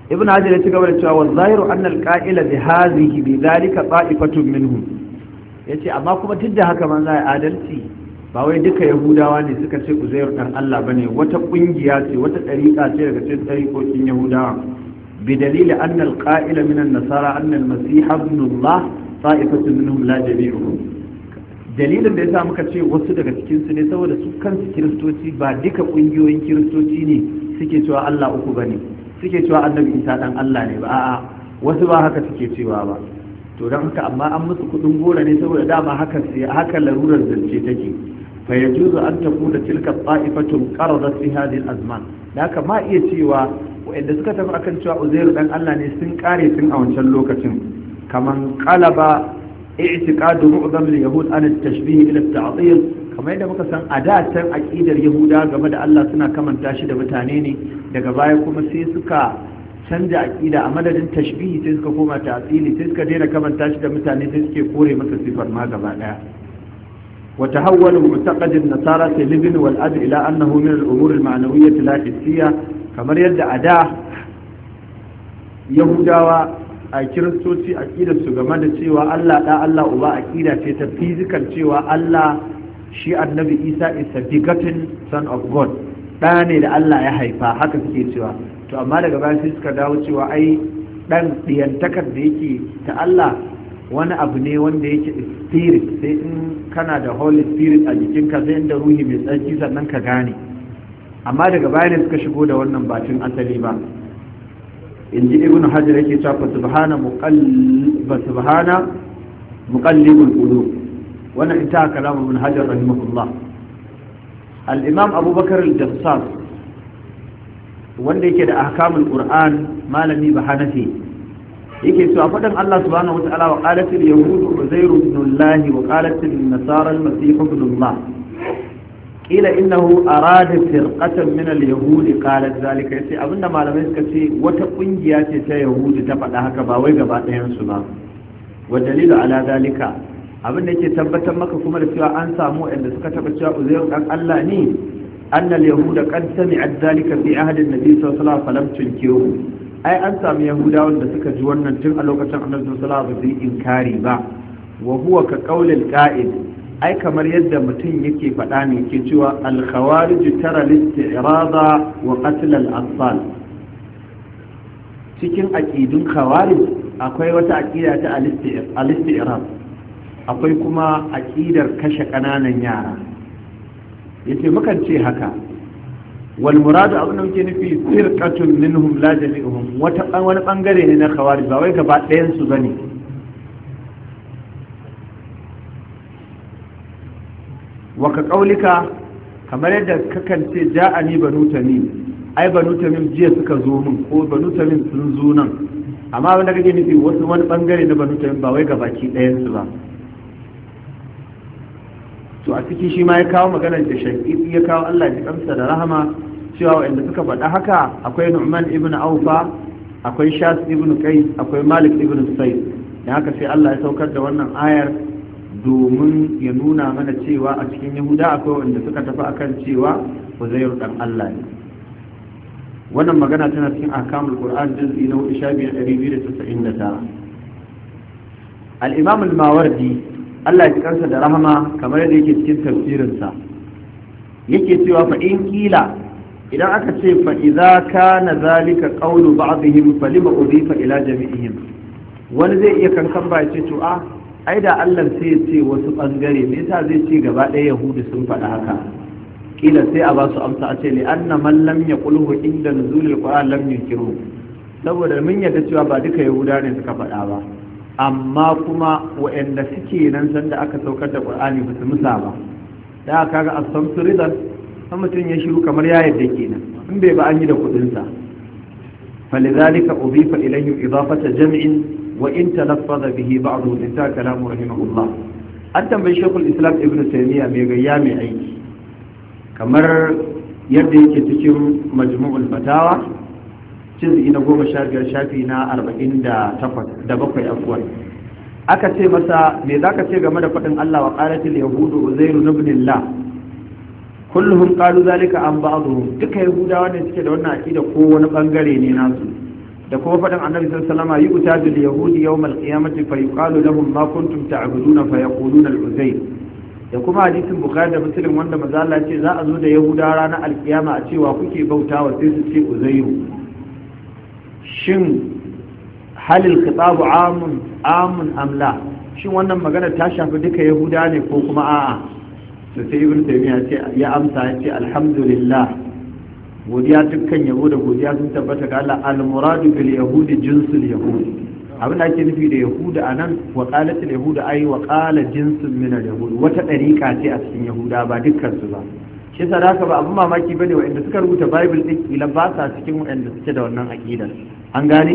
ibn hajar ya ci gaba da cewa wa zahiru anna al-qa'ila bi hadhihi bi dhalika ta'ifatun minhum yace amma kuma duk da haka man zai adalci ba wai duka yahudawa ne suka ce uzairu dan Allah bane wata kungiya ce wata dariqa ce daga cikin dariqokin yahudawa bi dalili anna al-qa'ila min an-nasara anna al-masih ibn Allah ta'ifatun minhum la jami'uhum dalilin da yasa muka ce wasu daga cikin su ne saboda su kansu kiristoci ba duka kungiyoyin kiristoci ne suke cewa Allah uku bane suke cewa annabi Isa dan Allah ne ba a'a wasu ba haka suke cewa ba to dan haka amma an musu kudin gora ne saboda dama haka larurar zance take fa yajuzu an takuna tilka ta'ifatun qaradat fi hadhihi al-azman da haka ma iya cewa wanda suka tafi akan cewa Uzairu dan Allah ne sun kare tun a wancan lokacin kaman qalaba i'tiqadu mu'zam al-yahud an at-tashbih ila at-ta'til kamar yadda muka san a da can aqidar yahuda game da Allah suna kamanta shi da mutane ne daga baya kuma sai suka canja aqida a madadin tashbihi sai suka koma ta'tili sai suka daina kamanta shi da mutane sai suke kore masa sifar ma gaba daya wa tahawwala mu'taqad an-nasara fi libn wal ad ila annahu min al-umur al-ma'nawiyyah la hissiyya kamar yadda a da yahudawa a kiristoci aqidar su game da cewa Allah da Allah uba aqida ce ta physical cewa Allah shi annabi Isa is a begotten son of God ɗa ne da Allah ya haifa haka suke cewa to amma daga baya sai suka dawo cewa ai ɗan ɗiyantakar da yake ta Allah wani abu ne wanda yake spirit sai in kana da holy spirit a jikinka sai inda ruhi mai tsarki sannan ka gane amma daga baya ne suka shigo da wannan batun asali ba in ji ibn hajar yake cewa subhana muqallibul qulub wannan intaha kalamu ibn hajar rahimahullah al-imam abubakar al-jassas wanda yake da ahkamul qur'an malami ba hanafi yake cewa fadan Allah subhanahu wa ta'ala wa qalat al-yahud uzair ibn Allah wa qalat an-nasara al-masih ibn Allah qila innahu arada firqatan min al-yahud qalat zalika yace abinda malamai suka ce wata kungiya ce ta yahudi ta faɗa haka ba wai gaba ɗayan su ba wa dalilu ala zalika abin da yake tabbatar maka kuma da cewa an samu wanda suka taba cewa uzairu dan Allah ne annal yahuda qad sami'at zalika fi ahdi an-nabi sallallahu alaihi wasallam falam tunkiru ai an samu yahudawan da suka ji wannan tun a lokacin annabi sallallahu alaihi wasallam ba su inkari ba wa huwa ka qaulil qa'id ai kamar yadda mutum yake faɗa ne yake cewa al-khawarij tara al-isti'rada wa qatl al-atfal cikin aqidun khawarij akwai wata aqida ta al-isti'rad akwai kuma aƙidar kashe ƙananan yara yace mukan ce haka wal muradu abin da muke nufi firqatun minhum la jami'uhum wani bangare ne na khawarij ba wai gaba ɗayan su bane wa ka qaulika kamar yadda kakan ce ja'ani banu tamim ai banu tamim jiya suka zo min ko banu tamim sun zo nan amma wanda kake nufi wasu wani bangare na banu tamim ba wai gabaki ɗayan su ba to a ciki shi ma ya kawo maganar da shafi'i ya kawo Allah ya kamsa da rahama cewa wanda suka faɗa haka akwai Nu'man ibn Awfa akwai Shas ibn Qais akwai Malik ibn Sayd dan haka sai Allah ya saukar da wannan ayar domin ya nuna mana cewa a cikin Yahuda akwai wanda suka tafi akan cewa Uzairu dan Allah ne wannan magana tana cikin ahkamul Qur'an juz'i na 299 al-Imam al-Mawardi Allah ya kansa da rahama kamar yadda yake cikin tafsirinsa yake cewa fa in kila idan aka ce fa idza kana zalika qawlu ba'dihim falima udifa ila jami'ihim wani zai iya kankan ba ya ce to ai da Allah sai ya ce wasu bangare me yasa zai ce gaba ɗaya yahudu sun faɗa haka kila sai a ba su amsa a ce li anna man lam yaqulhu inda nuzulil qur'an lam yunkiru saboda mun yadda cewa ba duka yahuda ne suka faɗa ba amma kuma waɗanda suke nan sanda aka saukar da ƙur'ani ba su musa ba da aka ga asamsu ridan san mutum ya shiru kamar ya yadda kenan in bai ba an yi da kuɗinsa falizalika ubifa ilayhim idafata jam'in wa in talaffaza bihi ba'du inta kalamu rahimahullah an tambayi shekul islam ibnu taymiya mai gayya mai aiki kamar yadda yake cikin majmu'ul fatawa juz'i na 15 shafi na 47 afwan aka ce masa me zaka ce game da fadin Allah wa qalatil yahudu uzairu ibn Allah kulluhum qalu zalika an ba'dhum duka yahudawa ne suke da wannan akida ko wani bangare ne nasu da kuma faɗin annabi sallallahu alaihi wasallam yu'ta bil yahudi yawm al-qiyamati fa yuqalu lahum ma kuntum ta'buduna fa yaquluna al-uzayr. da kuma hadisin bukhari da muslim wanda manzo Allah ce za a zo da yahuda ranar alkiyama a cewa kuke bautawa sai su ce uzairu. shin halil khitabu amun amla, shin wannan magana ta shafi duka yahuda ne ko kuma a'a? to sai ibn taymiya ce ya amsa ya ce alhamdulillah, godiya dukkan yabo da godiya sun tabbata ga Allah. al-muradu bil yahudi jinsul yahudi, abin da ake nufi da yahuda anan wa qalat al yahuda ay wa qala jinsun min al yahud, wata dariqa ce a cikin yahuda ba dukkan su ba. shi yasa haka ba abin mamaki bane wanda suka rubuta bible din kila ba sa cikin wanda suke da wannan aqidar. an gane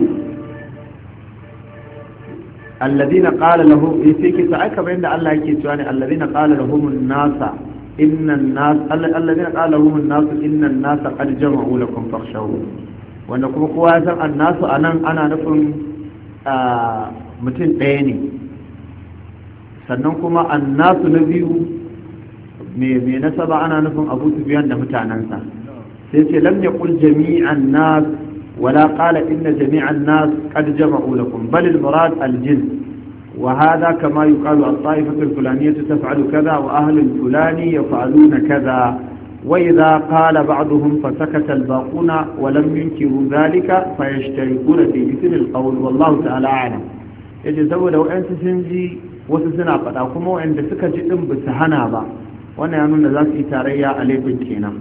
alladhina qala lahum yake sai aka bayyana Allah yake cewa ne alladhina qala lahum an-nasa inna an-nas alladhina qala lahum an-nas inna an-nasa qad jama'u lakum fakhshawhum, wanda kuma kowa ya san an-nasu anan ana nufin mutum ɗaya ne. sannan kuma an-nasu na biyu me nasaba ana nufin Abu Sufyan da mutanansa. sai ce lam yaqul jami'an nas ولا قال إن جميع الناس قد جمعوا لكم، بل المراد الجنس، وهذا كما يقال الطائفة الفلانية تفعل كذا وأهل الفلاني يفعلون كذا، وإذا قال بعضهم فسكت الباقون ولم ينكروا ذلك فيشتركون في إثم القول والله تعالى أعلم. yace saboda wa'ansu sun ji wasu suna faɗa kuma wa'anda suka ji ɗin ba su hana ba, wannan ya nuna za su yi tarayya a laifin kenan.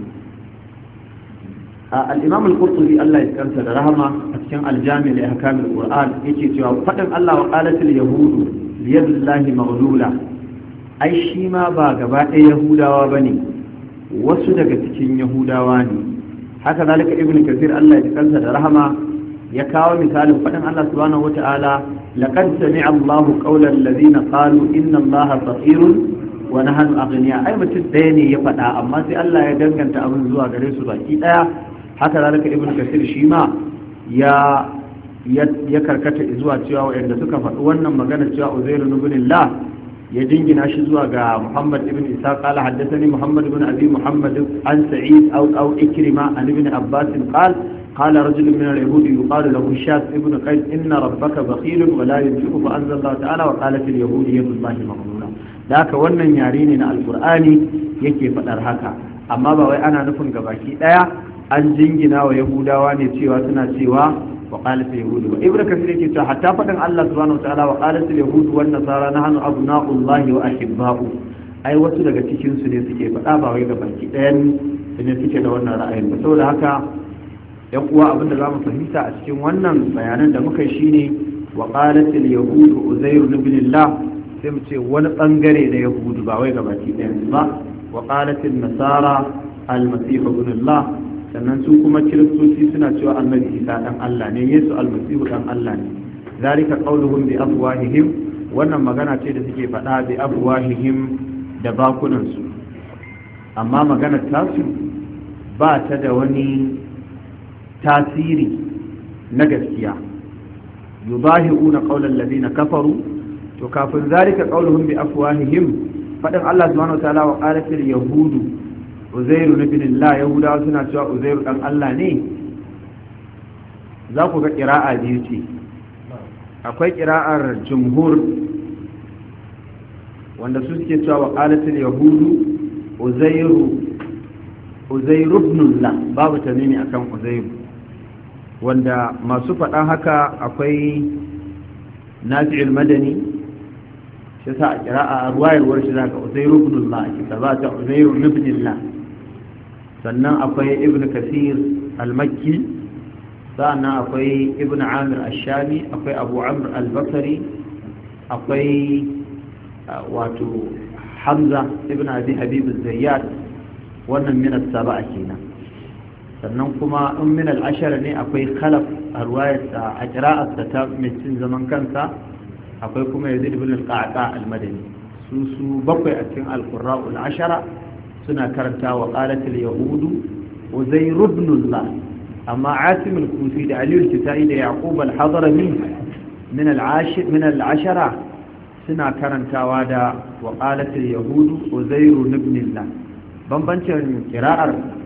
الإمام القرطبي الله يذكره الرحمة أتكلم الجامع لأحكام القرآن يجي جواب فدن الله وقالت اليهود بيد الله مغلولة أي شيء ما باقباء يهودا وبني وسدك تكين يهودا واني هكذا ذلك ابن كثير الله يذكره الرحمة يكاو مثال فدن الله سبحانه وتعالى لقد سمع الله قول الذين قالوا إن الله فقير ونحن أغنياء أي متديني يفتا أما سي الله يدنغن تأمن زوا غريسو باكي haka zalika ibn kasir shi ma ya karkata zuwa cewa wanda suka faɗi wannan magana cewa uzairu ibn Allah ya jingina shi zuwa ga Muhammad ibn Isa qala haddathani Muhammad ibn Abi Muhammad an Sa'id aw Ikrima an ibn Abbas قال رجل من اليهود يقال له شاذ ابن قيس إن ربك بخيل ولا ينفق فأنزل الله تعالى وقالت اليهود يد الله مغلولة. ذاك wannan yare ne na alqur'ani yake fadar haka, amma ba wai ana nufin gabaki daya an jingina wa yahudawa ne cewa suna cewa wa qalat al-yahud wa ibnu kasir yake cewa hatta fadan Allah subhanahu wa ta'ala wa qalat al-yahud wan nasara nahnu abna'ullahi wa ahibba'u, ai wasu daga cikin su ne suke fada ba wai gabaki dayan ne suke da wannan ra'ayin ba. saboda haka yan uwa abinda zamu fahimta a cikin wannan bayanan da muka yi shine wa qalat al-yahud uzair ibn Allah, sai mu ce wani bangare da yahudu ba wai gabaki dayan ba. wa qalat an-nasara al-masih ibn Allah, sannan su kuma kiristoci suna cewa annabi isa dan Allah ne, yesu almasihu dan Allah ne. zalika qauluhum bi afwahihim, wannan magana ce da suke faɗa bi afwahihim da bakunan su, amma magana tasu ba ta da wani tasiri na gaskiya. yudahiuna qawla alladhina kafaru, to kafin zalika qauluhum bi afwahihim faɗin Allah subhanahu wa ta'ala wa qalat al-yahudu uzairu ibn Allah, yahudawa suna cewa uzairu dan Allah ne. za ku ga ƙira'a biyu ce, akwai ƙira'ar jumhur wanda su suke cewa wa qalatul yahudu uzairu ibn Allah, babu tanini akan uzairu, wanda masu faɗa haka akwai nafi'ul madani, shi sa a ƙira'a ruwayarwar shi zaka uzairu ibn Allah ake ta uzairu ibn Allah. sannan akwai ibn kasir al-makki, sannan akwai ibn amir al-shami, akwai abu amr al-basri, akwai wato hamza ibn abi habib al-zayyad, wannan min as-sab'a kenan. sannan kuma in min al-ashara ne akwai khalaf a ruwayarsa a qira'arsa ta mai cin zaman kansa, akwai kuma yazid ibn al-qaqa al-madani. su bakwai a cikin al-qurra al-ashara suna karanta wa qalatul yahudu uzair ibn Allah, amma asim al-kufi da ali al-kitai da yaqub al-hadrami min al-ashara suna karantawa da wa qalatul yahudu uzair ibn Allah. bambancin qira'ar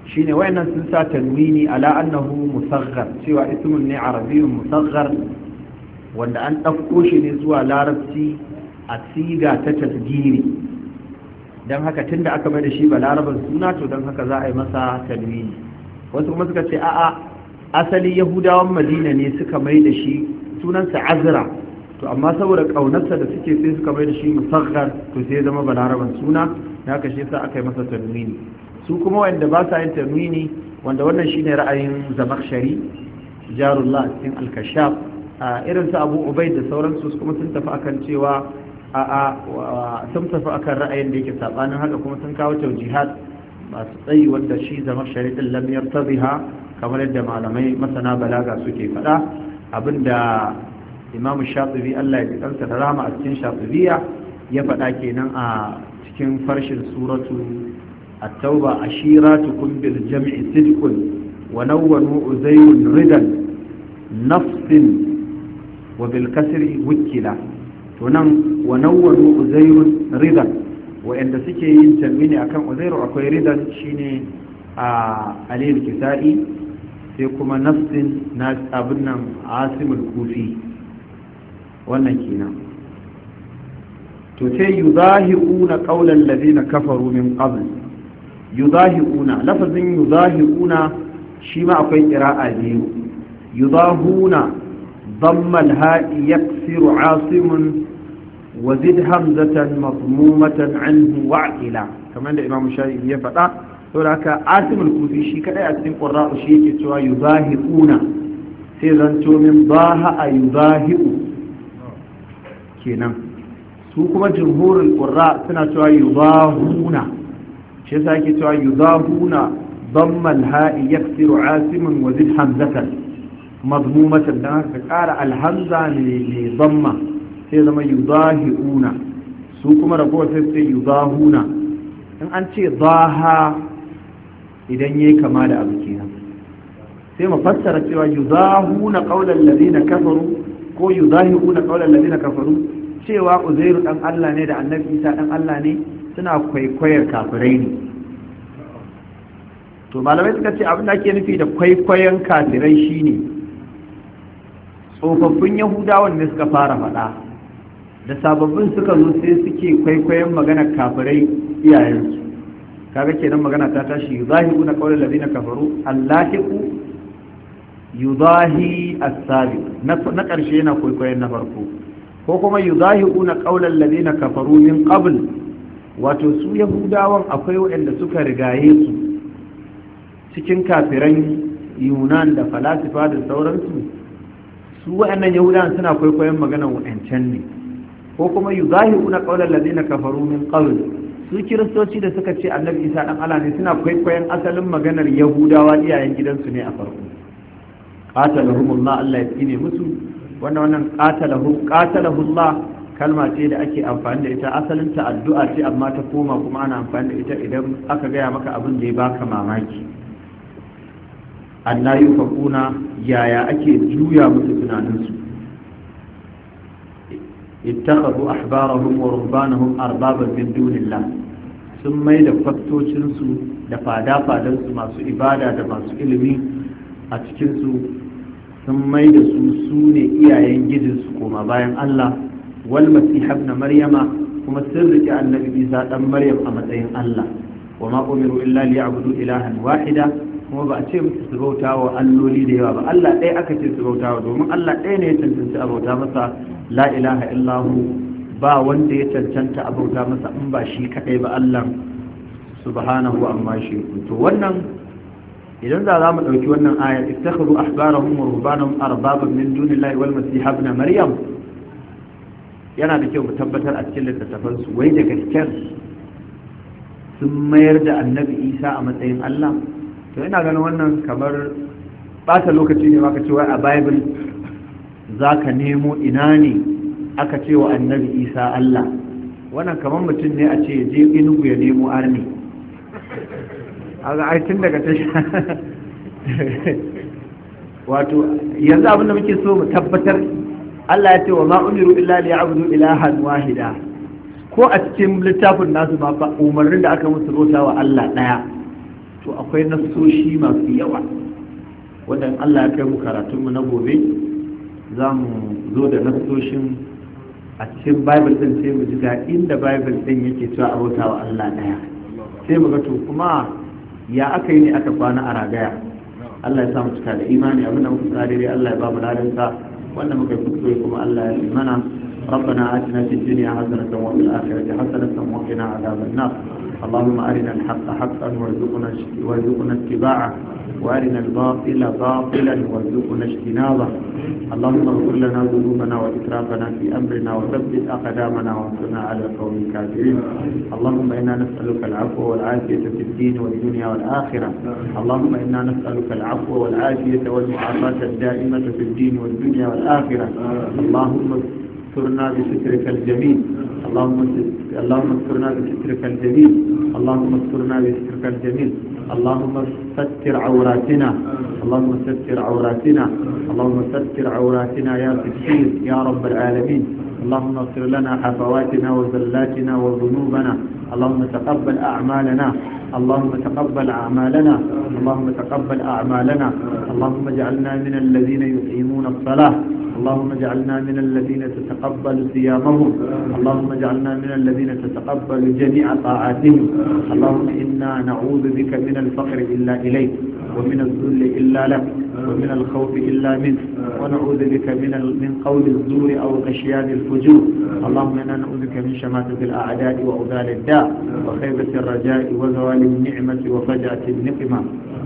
shine wayannan sun sa tanwini ala annahu musaghar cewa ismun ne arabiyyun musaghar wanda an ɗauko shi ne zuwa larabci a siga ta tasgiri don haka tunda aka mai da shi ba larabar suna to don haka za a yi masa tanwini. Wasu kuma suka ce a'a asali yahudawan madina ne suka mai da shi sunansa azra, to amma saboda ƙaunarsa da suke sai suka mai da shi musaghar to sai zama ba larabar suna, da haka shi sa aka yi masa tanwini. Su kuma wanda ba sa yin tanwini, wanda wannan shine ra'ayin Zamakhshari jarullah cikin al-Kashaf, irin su Abu Ubaid da sauransu kuma sun tafi akan cewa sun tafi akan ra'ayin da yake sabanin haka, kuma sun kawo tawjihat masu tsayi wanda shi Zamakhshari din lam yartabiha, kamar yadda malamai masana balaga suke faɗa. Abinda Imam Shatibi Allah ya kansa da rahama a cikin Shatibiyya ya faɗa kenan a cikin farshin suratu التوبة عشيراتكم بالجمع صدق ونونوا أزير ردا نفس وبالكسر وكلا ونونوا أزير ردا وإن سكي ينتميني أكام أزير أكوي ردا شيني علي الكسائي سيكما نفس ناس أبنا عاصم الكوفي ونكينا تتي يظاهرون قول الذين كفروا من قبل. yudahi'una, lafazin yudahi'una shi ma akwai qira'a biyu. Yudahuna dhamma al-ha'i yaksiru 'asimun wa zid hamzatan madmumatan anhu wa'ila, kamar da Imam Shafi'i ya faɗa. Saboda haka Asimul Kufi shi kadai a cikin qurra'u shi yake cewa yudahi'una, sai zanto min baha yudahi'u kenan. Su kuma jumhurul qurra suna cewa yudahuna, shi yasa yake cewa yudahuna damma al-ha'i yaksiru 'asimun wa zid hamzatan madmumatan, dan haka ƙara alhamza ne damma sai zama yudahiuna. Su kuma ragowar sai yudahuna. in an ce daha idan yayi kama da abu kenan sai mu fassara cewa yudahuna qawlan ladina kafaru ko yudahiuna qawlan ladina kafaru, cewa Uzairu dan Allah ne da Annabi Isa dan Allah ne, suna kwaikwayar kafirai ne. To malamai suka ce abin da ake nufi da kwaikwayon kafirai shine tsofaffin Yahudawan ne suka fara faɗa, da sababbin suka zo sai suke kwaikwayon maganar kafirai iyayensu. Kaga kenan magana ta tashi yuzahiquna qawla alladhina kafaru allahiqu yuzahi as-sabiq, na ƙarshe yana kwaikwayon na farko. Ko kuma yuzahiquna qawla alladhina kafaru min qabl, wato su Yahudawan akwai waɗanda suka rigaye su cikin kafiran Yunan da falasifa da sauransu, su waɗannan Yahudawan suna kwaikwayon maganar waɗancan ne. Ko kuma yuzahiquna qawla alladhina kafaru min qabl, su kiristoci da suka ce Annabi Isa dan Allah ne suna kwaikwayon asalin maganar Yahudawa iyayen gidansu ne a farko. Qatalahumullah, Allah ya tsine musu. wannan qatalahullah kalma ce da ake amfani da ita, asalin ta addu'a ce amma ta koma kuma ana amfani da ita idan aka gaya maka abin da ya baka mamaki. Allah yufakuna, yaya ake juya musu tunaninsu. ittakhadhu ahbarahum wa rubbanahum arbaban min dunillah, sun mai da fastocinsu da fada-fadansu masu ibada da masu ilimi a cikinsu, sun mai da su ne iyayen gidinsu koma bayan Allah. wal masih ibn maryama, kuma sun rike Annabi Isa dan Maryam a matsayin Allah. wa ma umiru illa liya'budu ilahan wahida, kuma ba a ce musu su bauta wa alloli da yawa ba, Allah ɗaya aka ce su bauta wa, domin Allah ɗaya ne ya cancanci a bauta masa, la ilaha illahu, ba wanda ya cancanta a bauta masa in ba shi kaɗai ba Allah subhanahu amma shi. To wannan idan za mu ɗauki wannan ayar, ittakhadhu ahbarahum wa rubbanahum arbaban min dunillahi wal masih ibn maryam, yana da kyau mu tabbatar a cikin littattafan su wai da gaskiyar sun mayar da Annabi Isa a matsayin Allah. To ina ganin wannan kamar bata lokaci ne maka cewa a Bible zaka nemo ina ne aka ce wa Annabi Isa Allah. Wannan kamar mutum ne a ce je Enugu ya nemo arni, a tun daga tasha. Wato yanzu abin da muke so mu tabbatar, Allah ya ce wa ma umiru illa liya'budu ilahan wahida, ko a cikin littafin nasu ba umarnin da aka musu bauta wa Allah daya. to akwai nassoshi masu yawa wanda in Allah ya kai mu karatunmu na gobe za mu zo da nassoshin a cikin bible din sai mu ji ga inda bible din yake cewa abota wa Allah daya sai mu ga to kuma ya aka yi ne aka kwana a ragaya Allah ya sa mu cika da imani abin da muka tsare dai Allah ya ba mu ladansa wanda muka kuskure kuma Allah ya yi mana ربنا آتنا في الدنيا حسنة وفي الآخرة حسنة وقنا عذاب النار اللهم أرنا الحق حقا وارزقنا اتباعه وأرنا الباطل باطلا وارزقنا اجتنابه اللهم اغفر لنا ذنوبنا وإسرافنا في أمرنا وثبت أقدامنا وانصرنا على القوم الكافرين اللهم إنا نسألك العفو والعافية في الدين والدنيا والآخرة اللهم إنا نسألك العفو والعافية والمعافاة الدائمة في الدين والدنيا والآخرة اللهم استرنا بسترك الجميل اللهم استرنا بسترك الجميل اللهم استرنا بسترك الجميل اللهم ستر عوراتنا اللهم ستر عوراتنا اللهم ستر عوراتنا يا ستير يا رب العالمين اللهم اغفر لنا حفواتنا وزلاتنا وذنوبنا اللهم تقبل أعمالنا اللهم تقبل أعمالنا اللهم تقبل أعمالنا اللهم اجعلنا من الذين يقيمون الصلاة اللهم اجعلنا من الذين تتقبل صيامهم اللهم اجعلنا من الذين تتقبل جميع طاعاتهم اللهم إنا نعوذ بك من الفقر إلا إليك ومن الذل إلا لك ومن الخوف إلا منك ونعوذ بك من قول الزور أو غشيان الفجور اللهم إنا نعوذ بك من شماتة الأعداء وأذال الداء وخيبة الرجاء وزوال النعمة وفجأة النقمة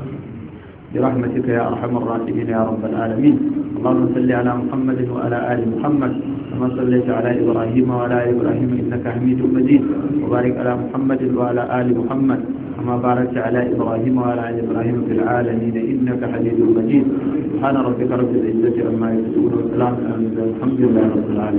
برحمتك يا أرحم الراحمين يا رب العالمين اللهم صل على محمد وعلى آل محمد كما صليت على إبراهيم وعلى آل إبراهيم إنك حميد مجيد وبارك على محمد وعلى آل محمد كما باركت على إبراهيم وعلى آل إبراهيم في العالمين إنك حميد مجيد سبحان ربك رب العزة عما يصفون وسلام على المرسلين الحمد لله رب العالمين